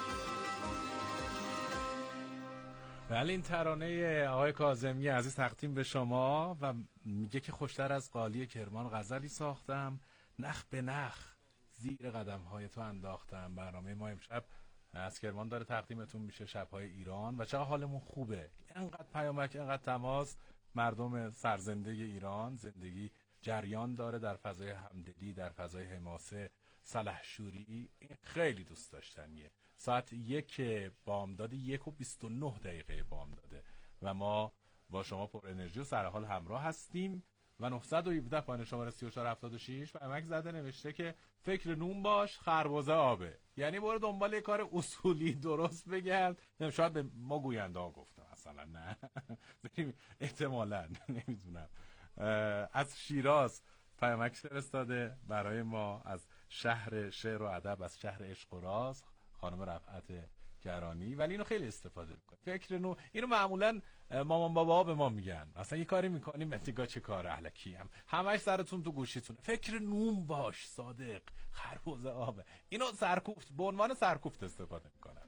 بله، این ترانه آقای کاظمی عزیز تقدیم به شما و میگه که خوشتر از قالی کرمان غزلی ساختم، نخ به نخ زیر قدم های تو انداختم. برنامه ما امشب از کرمان داره تقدیمتون میشه شب‌های ایران و چقدر حالمون خوبه، اینقدر پیامک، اینقدر تماس، مردم سرزنده ایران، زندگی جریان داره در فضای همدلی، در فضای حماسه، سلحشوری، این خیلی دوست داشتنیه. ساعت یک بامداد، یک و بیست و نه دقیقه بامداده و ما با شما پر انرژی و سرحال همراه هستیم و نهصد و هفده پایان شماره سی و چهار هفتاد و شش پیامک زده نوشته که فکر نون باش، خربزه آبه. یعنی برو دنبال یه کار اصولی درست بگرد. شاید به ما گوینده ها گفتم اصلا نه احتمالا نمیدونم. از شیراز پیامک فرستاده برای ما، از شهر شعر و ادب، از شهر عشق و راز، خانم رفعت گرانی. ولی اینو خیلی استفاده میکنه، فکر نو. اینو معمولا مامان بابا به ما میگن، مثلا یه کاری میکنیم اتیگا چه کار اهلکی، هم همش سرتون تو گوشیتونه، فکر نون باش صادق، خربزه آبه. اینو سرکوفت، به عنوان سرکوفت استفاده میکنن.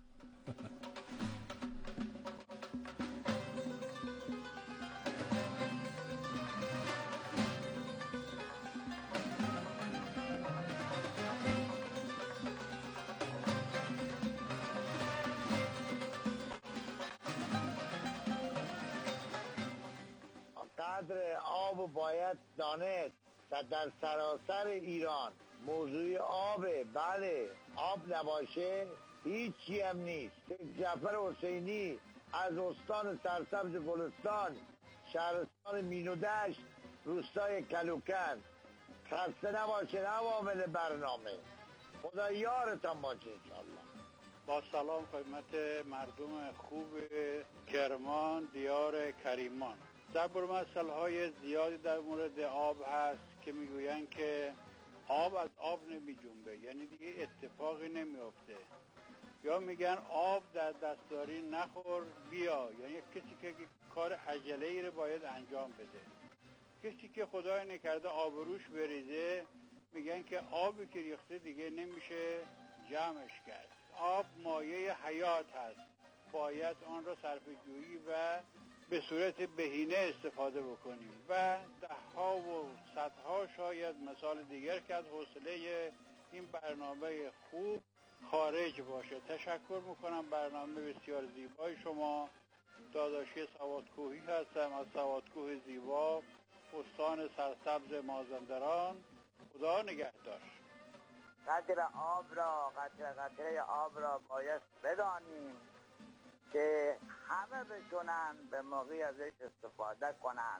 قدر آب باید دانست و در سراسر ایران موضوع آبه. بله، آب نباشه هیچی هم نیست. جعفر حسینی از استان سرسبز گلستان، شهرستان مینودشت، روستای کلوکن. خسته نباشه عوامل برنامه. خدا یارتان باشه انشالله. با سلام خدمت مردم خوب کرمان، دیار کریمان. در مسائل زیادی در مورد آب هست که میگوین که آب از آب نمی جنبه، یعنی دیگه اتفاقی نمیفته. یا میگن آب در دستاری نخور بیا، یعنی کسی که کار عجله‌ای رو باید انجام بده. کسی که خدای نکرده آبروش بریزه، میگن که آبی که ریخته دیگه نمیشه جمعش کرد. آب مایه حیات هست، باید آن را صرفه‌جویی و به صورت بهینه استفاده بکنیم و ده ها و صدها شاید مثال دیگر که از حوصله این برنامه خوب خارج باشه. تشکر میکنم، برنامه بسیار زیبای شما. داداشی سوادکوهی هستم از سوادکوه زیبا، استان سرسبز مازندران. خدا نگهدار. قدر آب را، قطره قطره آب را باید بدانیم که همه بتونن به موقع ازش استفاده کنن.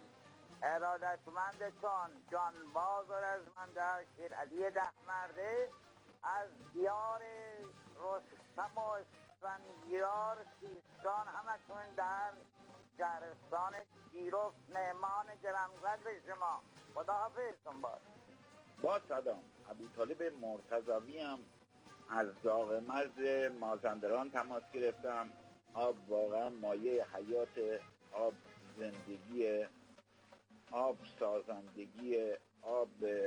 ارادتمندتان جانباز و رزمنده شیر علی دهمرده از دیار رستم و اسفندیار سیستان، همتون در شهرستان شیروف. مهمان گرانقدر شما، خداحافظتون باش. با سلام، ابوطالب مرتضوی هم از داغ مرز مازندران تماس گرفتم. آب واقعا مایه حیات، آب زندگی، آب سازندگی، آب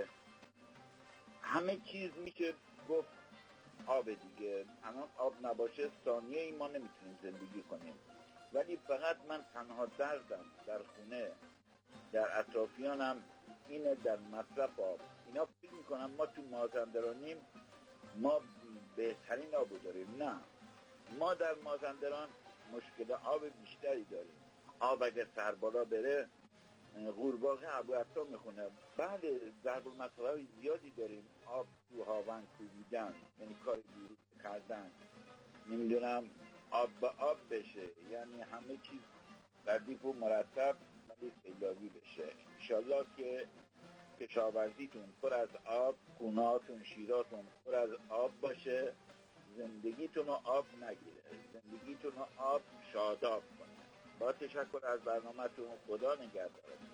همه چیز میشه گفت. آب دیگه الان آب نباشه ثانیه ای ما نمیتونیم زندگی کنیم. ولی فقط من تنها دردم در خونه، در اطرافیانم اینه، در مصرف آب. اینا فکر میکنم ما تو مازندرانیم، ما بهترین آبو داریم. نه، ما در مازندران مشکل آب بیشتری داریم. آب اگه سربالا بره قورباغه ابوعطا میخونه. بله، ضرب المثل زیادی داریم. آب تو هاون کوبیدن، یعنی کار بیرون کردن، نمیدونم آب به آب بشه، یعنی همه چیز ردیف و مرتب ولی سیلابی بشه. انشالله که کشاورزیتون پر از آب، خونهاتون شیراتون پر از آب باشه، زندگیتون رو آب نگیره، زندگیتون رو آب شاداب کنه. با تشکر از برنامه‌تون، خدا نگهدارتون.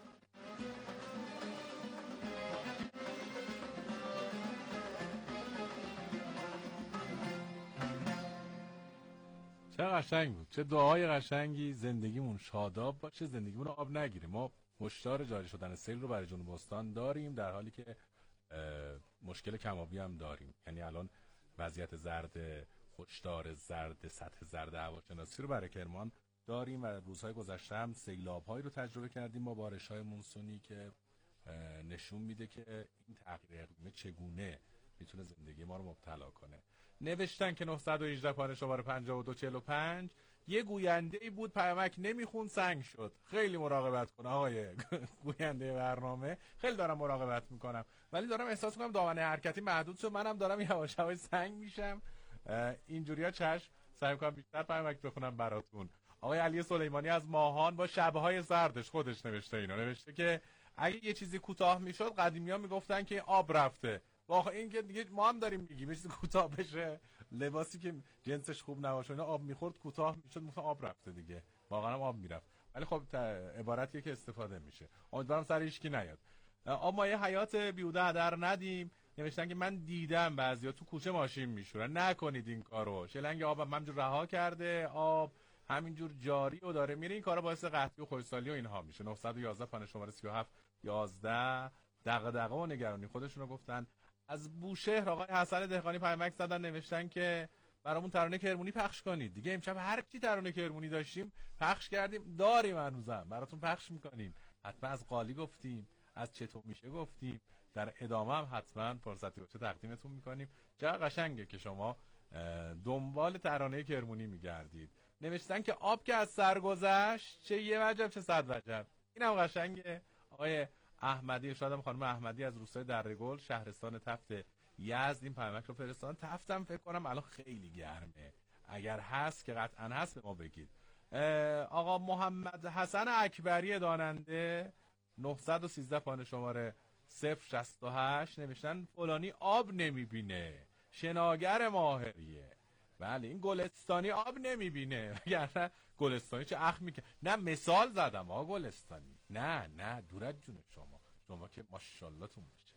چه قشنگ بود، چه دعای قشنگی. زندگیمون شاداب باشه، زندگیمون رو آب نگیره. ما هشدار جاری شدن سیل رو برای جنوب استان داریم، در حالی که مشکل کم‌آبی هم داریم. یعنی الان وضعیت زرد، هشدار زرد، سطح زرد هواشناسی رو برای کرمان داریم و روزهای گذشته هم سیلاب‌هایی رو تجربه کردیم با بارش‌های مونسونی که نشون میده که این تغییر اقلیمی چگونه میتونه زندگی ما رو مبتلا کنه. نوشتن که نهصد و هجده پانه شماره پنجاه و دو چهل و پنج یه گوینده ای بود پیامک نمیخون سنگ شد. خیلی مراقبت کن آقای گوینده برنامه، خیلی دارم مراقبت میکنم، ولی دارم احساس میکنم دامنه حرکتی محدود شد، منم دارم یواش یواش سنگ میشم. اینجوریا چشم سعی میکنم بیشتر پیامک بخونم براتون. آقای علی سلیمانی از ماهان با شبهای سردش خودش نوشته اینو، نوشته که اگه یه چیزی کوتاه میشد قدیمی‌ها میگفتن که آب رفته. واقعا این که دیگه ما هم داریم میگیم یه چیزی کوتاه بشه، لباسی که جنسش خوب نباشه اینا آب میخورد کوتاه میشد، مثلا آب رفته دیگه، واقعا آب میرفت. ولی خب عبارتیه که استفاده میشه. امیدوارم سر هیچکی نیاد. آب مایه حیات بیوده هدر ندیم. نوشتن که من دیدم بعضیا تو کوچه ماشین میشورن، نکنید این کارو. شلنگ آبم همینجور رها کرده، آب همینجور جاری و داره میره، این کارا باعث قحطی و خشکسالی و اینها میشه. نهصد و یازده پانه شماره سی و هفت یازده دغدغه و نگرانی خودشونو گفتن. از بوشهر آقای حسن دهقانی پیامک زدن، نوشتن که برامون ترانه کرمونی پخش کنید. دیگه امشب هر چی ترانه کرمونی داشتیم پخش کردیم، داریم هنوزم براتون پخش میکنیم. حتما از قالی گفتیم، از چطور میشه گفتیم، در ادامه هم حتما فرصتی باشه تقدیمتون میکنیم. چقدر قشنگه که شما دنبال ترانه کرمونی میگردید. نوشتن که آب که از سر گذشت چه یه وجب چه صد وجب. اینم قشنگه. آقای احمدی، شادم خانم احمدی از روستای درگل شهرستان تفت یزد این پیامک رو فرستادن. تفتم فکر کنم الان خیلی گرمه، اگر هست که قطعا هست به ما بگید. آقا محمد حسن اکبری داننده نهصد و سیزده پانه شماره صفر شصت و هشت نوشتن فلانی آب نمیبینه، شناگر ماهریه. بله این گلستانی آب نمیبینه، یعنی گلستانی چه اخ میکنه. نه مثال زدم آقا گلستانی، نه نه دورت جون شما، شما که ماشاءالله تون باشه.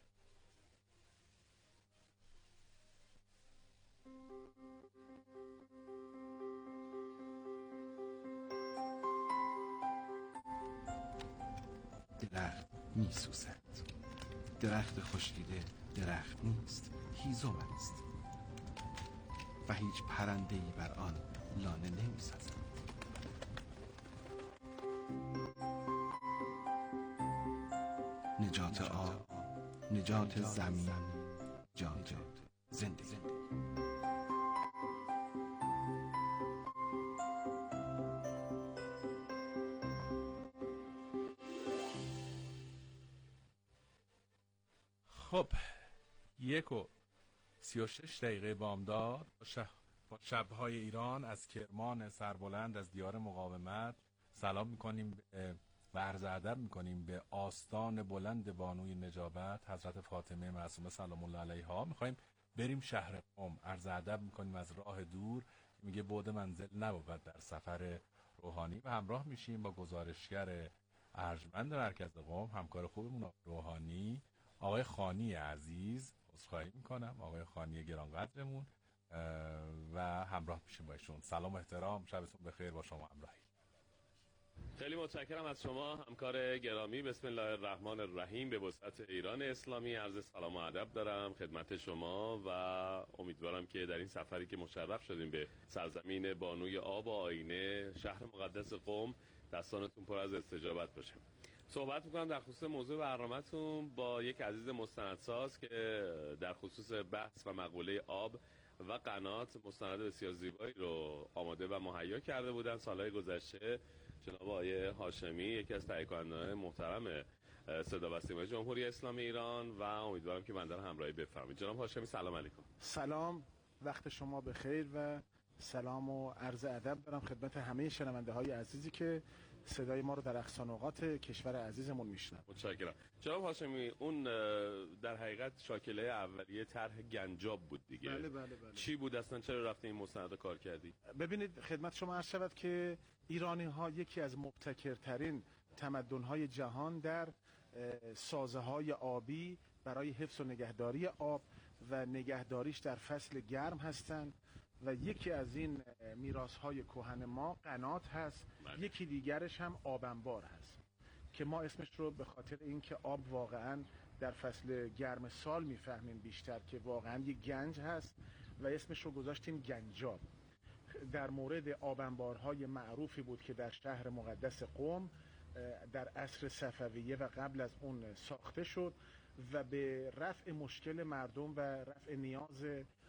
درخت میسوزد، درخت خشکیده درخت نیست، هیزم است و هیچ پرنده‌ای بر آن لانه نمی‌سازد. نجات آب، نجات زمین، نجات زندگی. خب یک و سی و شش دقیقه بامداد با شب‌های ایران از کرمان سربلند از دیار مقاومت سلام میکنیم و عرض ادب میکنیم به آستان بلند بانوی نجابت حضرت فاطمه معصومه سلام الله علیها. میخوایم بریم شهر قم. عرض ادب میکنیم از راه دور، میگه بعد منزل نبود در سفر روحانی، و همراه میشیم با گزارشگر ارجمند مرکز قم، همکار خوبمون روحانی آقای خانی عزیز. عذرخواهی میکنم آقای خانی گرانقدرمون، و همراه میشیم با ایشون. سلام و احترام، شبتون بخیر، با شما همراهی. خیلی متشکرم از شما همکار گرامی. بسم الله الرحمن الرحیم. به وسعت ایران اسلامی عرض سلام و ادب دارم خدمت شما و امیدوارم که در این سفری که مشرف شدیم به سرزمین بانوی آب و آینه شهر مقدس قم دستانتون پر از استجابت باشه. صحبت میکنم در خصوص موضوع برنامه‌تون با یک عزیز مستندساز که در خصوص بحث و مقوله آب و قنات مستند بسیار زیبایی رو آماده و مهیا کرده بودن سالهای گذشته. جناب آقای هاشمی یکی از تهیه کنندگان محترم صدا و سیمای جمهوری اسلامی ایران و امیدوارم که بنده رو همراهی بفرمایید. جناب هاشمی سلام علیکم. سلام، وقت شما بخیر و سلام و عرض ادب دارم خدمت همه شنونده های عزیزی که صدای ما رو در اقصا نقاط کشور عزیزمون میشنن. متشکرم. جناب هاشمی، اون در حقیقت شاکله اولیه طرح گنجاب بود دیگه. بله بله بله. چی بود اصلا، چرا رفتین این مستند رو کار کردی؟ ببینید خدمت شما عرض شود که ایرانی ها یکی از مبتکرترین تمدن های جهان در سازه های آبی برای حفظ و نگهداری آب و نگهداریش در فصل گرم هستند و یکی از این میراث های کهن ما قنات هست. بله. یکی دیگرش هم آب انبار هست که ما اسمش رو به خاطر اینکه آب واقعا در فصل گرم سال میفهمیم بیشتر که واقعا یک گنج هست و اسمش رو گذاشتیم گنجاب. در مورد آب انبارهای معروفی بود که در شهر مقدس قم در عصر صفویه و قبل از اون ساخته شد و به رفع مشکل مردم و رفع نیاز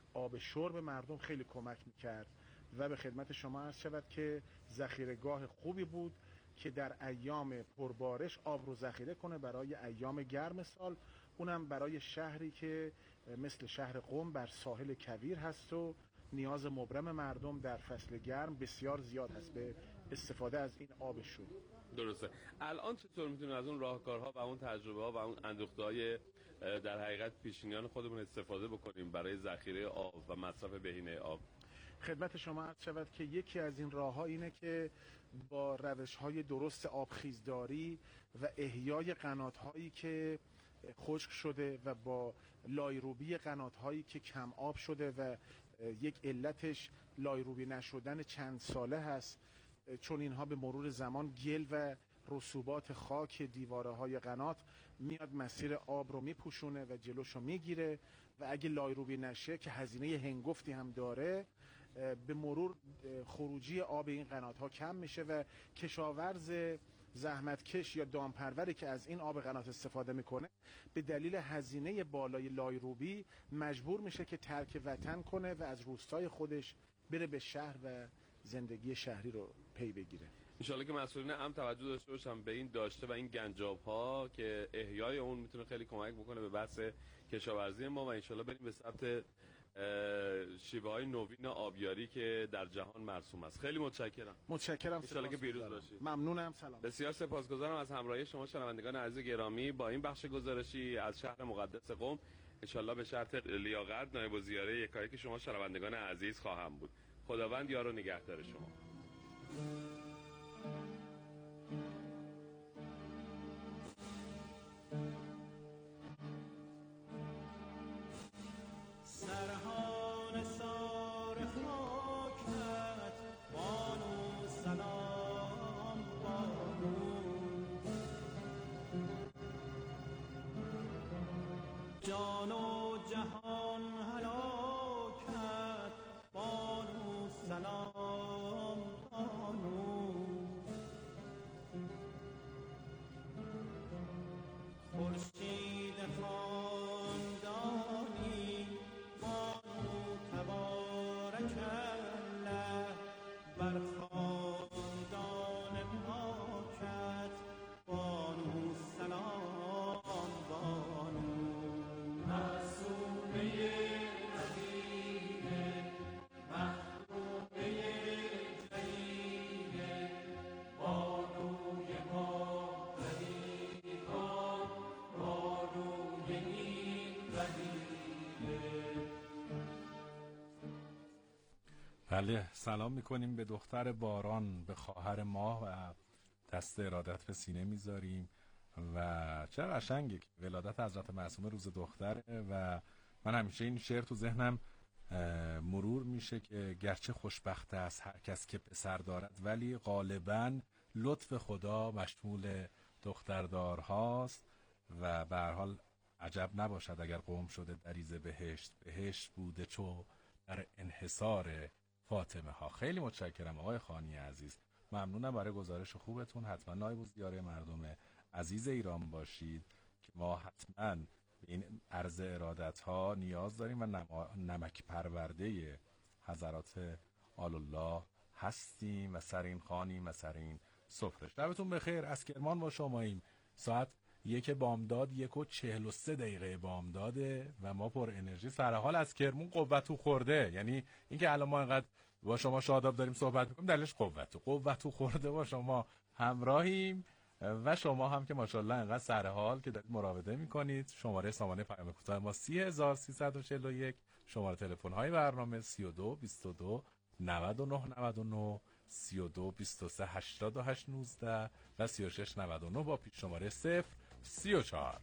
آب شرب مردم خیلی کمک میکرد و به خدمت شما عرض شود که ذخیره‌گاه خوبی بود که در ایام پربارش آب رو ذخیره کنه برای ایام گرم سال، اونم برای شهری که مثل شهر قم بر ساحل کویر هست و نیاز مبرم مردم در فصل گرم بسیار زیاد هست به استفاده از این آب شور. درسته. الان چطور میتونیم از اون راهکارها و اون تجربه ها و اون اندوخته‌های در حقیقت پیشینیان خودمون استفاده بکنیم برای ذخیره آب و مصرف بهینه آب؟ خدمت شما عرض شود که یکی از این راه‌ها اینه که با روش‌های درست آبخیزداری و احیای قنات‌هایی که خشک شده و با لایروبی قنات‌هایی که کم آب شده و یک علتش لایروبی نشدن چند ساله هست، چون اینها به مرور زمان گل و رسوبات خاک دیواره های قنات میاد مسیر آب رو میپوشونه و جلوش رو میگیره و اگه لایروبی نشه که هزینه هنگفتی هم داره، به مرور خروجی آب این قنات ها کم میشه و کشاورز زحمتکش یا دامپروری که از این آب قنات استفاده میکنه به دلیل هزینه بالای لایروبی مجبور میشه که ترک وطن کنه و از روستای خودش بره به شهر و زندگی شهری رو پی بگیره. انشالله که مسئولین هم توجه داشته باشن به این داشته و این گنجاب ها که احیای اون میتونه خیلی کمک بکنه به بحث کشاورزی ما و انشالله بریم به سمت شیوه های نوین آبیاری که در جهان مرسوم است. خیلی متشکرم. متشکرم. انشالله که پیروز باشید. ممنونم. سلام. بسیار سپاسگزارم از همراهی شما شنوندگان عزیز گرامی با این بخش گزارشی از شهر مقدس قم. انشالله به شرط لیاقت نایب الوزیره یکایی که شما شنوندگان عزیز خواهم بود. خداوند یار و نگهدار شما. سرهان سار خاکت بانو سلام بانو، جان و جهان هلاکت بانو سلام بانو، خورشید خاندانی بانو تبارک الله، بر خاندان پاکت بانو سلام بانو، معصومه قدیمه محبوبه جلیله، بانوی ما غریبان بانوی این قبیله. بله، سلام میکنیم به دختر باران، به خواهر ماه و دست ارادت به سینه میذاریم و چه قشنگه که ولادت حضرت معصومه روز دختره و من همیشه این شعر تو ذهنم مرور میشه که گرچه خوشبخت است هر کس که پسر دارد، ولی غالباً لطف خدا مشمول دختردارهاست و به هر حال عجب نباشد اگر قوم شده دریز بهشت، بهشت بوده چو در انحصار فاطمه ها. خیلی متشکرم آقای خانی عزیز، ممنونم برای گزارش خوبتون. حتما نایب الوزیره مردم عزیز ایران باشید که ما حتما به این عرض ارادت ها نیاز داریم و نمک پرورده حضرات آل الله هستیم و سر این خوانیم و سر این سفره. شبتون بخیر. از کرمان با شماییم. ساعت یک بامداد، یک و چهل و سه دقیقه بامداده و ما پر انرژی سر حال از کرمون قوتو خورده. یعنی اینکه الان ما اینقدر با شما شاداب داریم صحبت میکنیم دلیلش قوتو قوتو خورده با شما همراهیم و شما هم که ماشاءالله اینقدر سر حال که دارید مراوده میکنید. شماره سامانه پیام کوتاه ما سی هزار سیصد و چهل و یک، شماره تلفن های برنامه سی و دو بیست و دو نود و نه نود و نه، سی و دو بیست و سه هشتاد و هشت نوزده و سی و شش نود و نه با پیش شماره صفر سی و چهار.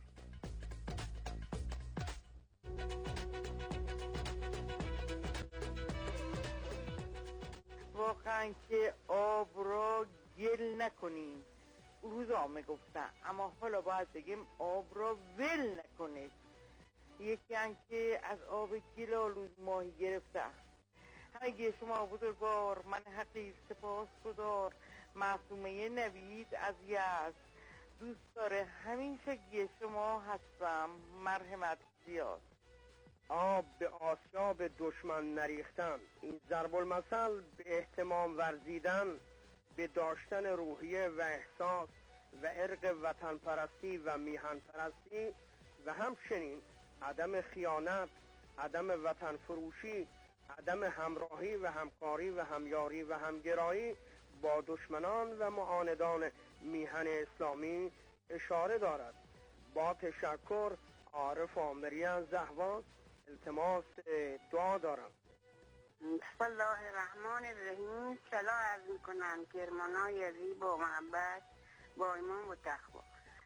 واقعا که آب را گل نکنیم، روزا گفتن، اما حالا باید بگیم آب را ول نکنید. یکی هم که از آب گل آلود ماهی گرفته. همه شما بزرگوار، من حقیر سپاس گذار، معصومه نوید از یزد، دوست داره همیشه گی شما هستم، مرحمت زیاد. آب به آسیاب دشمن نریختن. این ضرب المثل به اهتمام ورزیدن به داشتن روحیه و احساس و ارق وطن پرستی و میهن پرستی و همچنین عدم خیانت، عدم وطن فروشی، عدم همراهی و همکاری و همیاری و همگرایی با دشمنان و معاندان میهن اسلامی اشاره دارد. با تشکر، عارف آمریان زهواز. التماس دعا دارم. بسم الله الرحمن الرحیم. سلام عرض میکنم کرمانای زیب و محبت با ایمان و تقوا.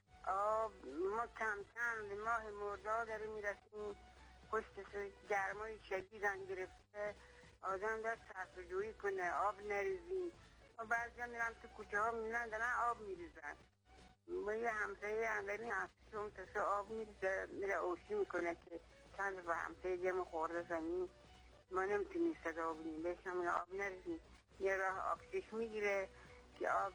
ما کم کم به ماه مرداد داریم میرسیم، پشت سر گرمای شدیدن گرفته، آدم دست صرفه‌جویی کنه، آب نریزی. و بعضی هم میرم تو کوچه ها میبینن دارن آب میریزن. ما یه همسایه هم داریم هفتشون تسه آب میریزه، میره اوشی میکنه که چند و همسایه جمع خورده زمین، ما نمیتونیم صدا بینیم، بهش هم آب نریزیم. یه راه آکسیش میگیره که آب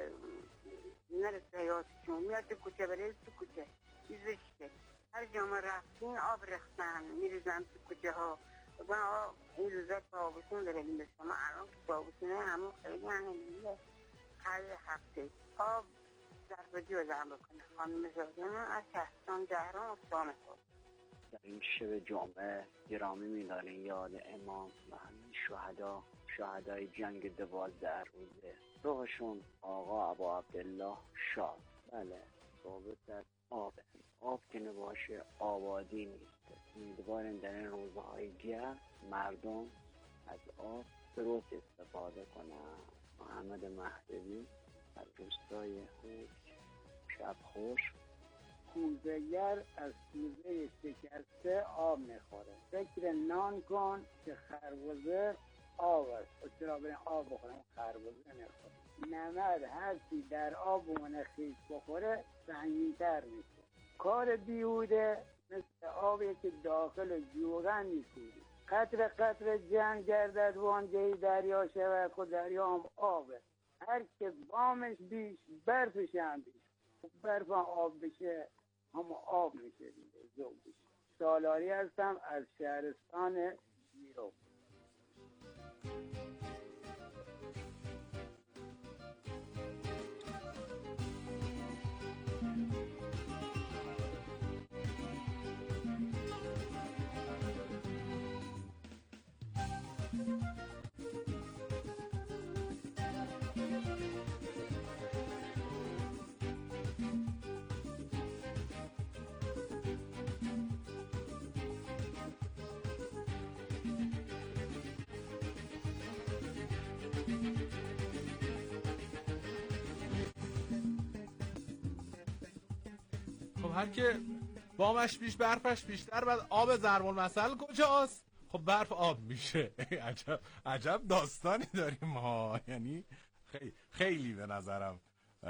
نرسه حیاتشون، میاد تو کوچه بره تو کوچه بیزشته. هر جا ما رفتیم آب رختن میریزن تو کوچه ها. و آب این روزا پاوسون داره میرسه. ما الان که پاوسونه همون خیلی هنگیه هر هفته آب ضربجی رو دارم بکنه. خانم زاده من از شهستان جهران استان خود. در این شب جمعه گرامی می‌داریم یاد امام و همین شهدا، شهدای جنگ دوازده روزه، روحشون آقا ابا عبدالله شاد. بله، ثابت در آب آب که نباشه آبادی نیست. امیدواریم در این روزهای گرم مردم از آب درست استفاده کنن. محمد مهدوی از روستای خوش. شب خوش. کوزه‌گر از کوزه شکسته آب میخوره. فکر نان کن که خربزه آب است. چرا بریم آب بخورم خربزه نخوره. نمد هرچی در آب و منخیش بخوره سنگین‌تر میشه. کار بیهوده مثل آبی که داخل جوغن می‌کوبی. قطره قطره جمع گردد وانجهی دریا شود، خود دریا هم آبه. هر که بامش بیش برفش هم بیش. برف هم آب بشه هم آب میشه دیگه، زوب بشه. سالاری هستم از شهرستان زیرو. خب هر که بامش بیش برفش بیشتر، بعد آب ضرب المثل کجاست؟ خب برف آب میشه. عجب عجب داستانی داریم ما. یعنی خیلی خیلی به نظرم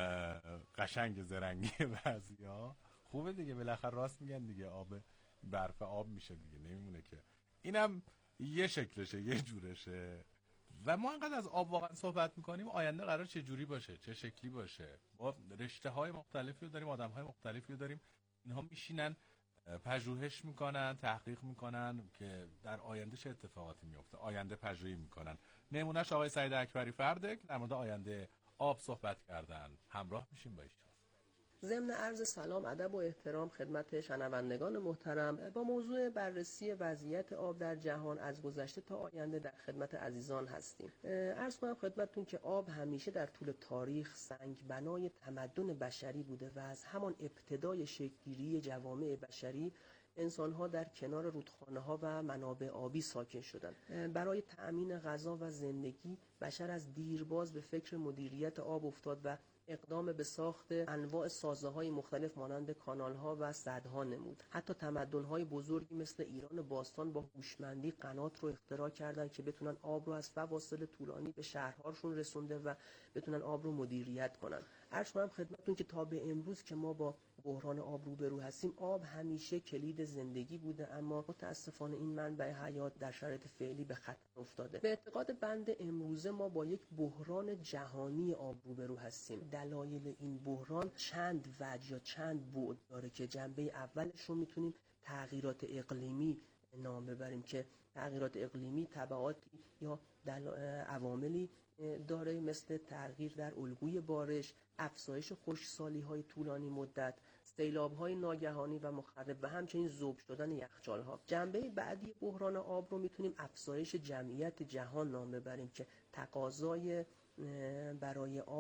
قشنگ زرنگی بعضیا. خوبه دیگه، بالاخره راست میگن دیگه، آب برف آب میشه دیگه، نمیمونه که. اینم یه شکلشه، یه جورشه. و ما انقدر از آب واقعا صحبت میکنیم، آینده قرار چه جوری باشه، چه شکلی باشه. ما رشته های مختلفی رو داریم، آدم های مختلفی رو داریم، اینها میشینن پژوهش میکنن، تحقیق میکنن که در آینده چه اتفاقاتی میفته، آینده پژوهی میکنن. نمونهش آقای سعید اکبری فردک در مورد آینده آب صحبت کردن. همراه میشیم با ایشون. ضمن عرض سلام، ادب و احترام خدمت شنوندگان محترم، با موضوع بررسی وضعیت آب در جهان از گذشته تا آینده در خدمت عزیزان هستیم. عرض کنم خدمتتون که آب همیشه در طول تاریخ سنگ بنای تمدن بشری بوده و از همان ابتدای شکل‌گیری جوامع بشری انسان‌ها در کنار رودخانه‌ها و منابع آبی ساکن شدند. برای تأمین غذا و زندگی بشر از دیرباز به فکر مدیریت آب افتاد و اقدام به ساخت انواع سازه‌های مختلف مانند کانال‌ها و سدها نمود. حتی تمدن‌های بزرگی مثل ایران باستان با هوشمندی قنات رو اختراع کردند که بتونن آب رو از فواصل طولانی به شهرهاشون رسونده و بتونن آب رو مدیریت کنن. عرض کنم خدمتتون که تا به امروز که ما با بحران آب روبرو هستیم، آب همیشه کلید زندگی بوده، اما متاسفانه این منبع حیات در شرایط فعلی به خطر افتاده. به اعتقاد بنده امروزه ما با یک بحران جهانی آب روبرو هستیم. دلایل این بحران چند وجه یا چند بعد داره که جنبه اولش رو میتونیم تغییرات اقلیمی نام ببریم که تغییرات اقلیمی تبعاتی یا عواملی داره مثل تغییر در الگوی بارش، افزایش خشکسالی‌های طولانی مدت، سیلاب‌های ناگهانی و مخرب و همچنین ذوب شدن یخچال‌ها. جنبه بعدی بحران آب رو میتونیم افزایش جمعیت جهان نام ببریم که تقاضای برای آب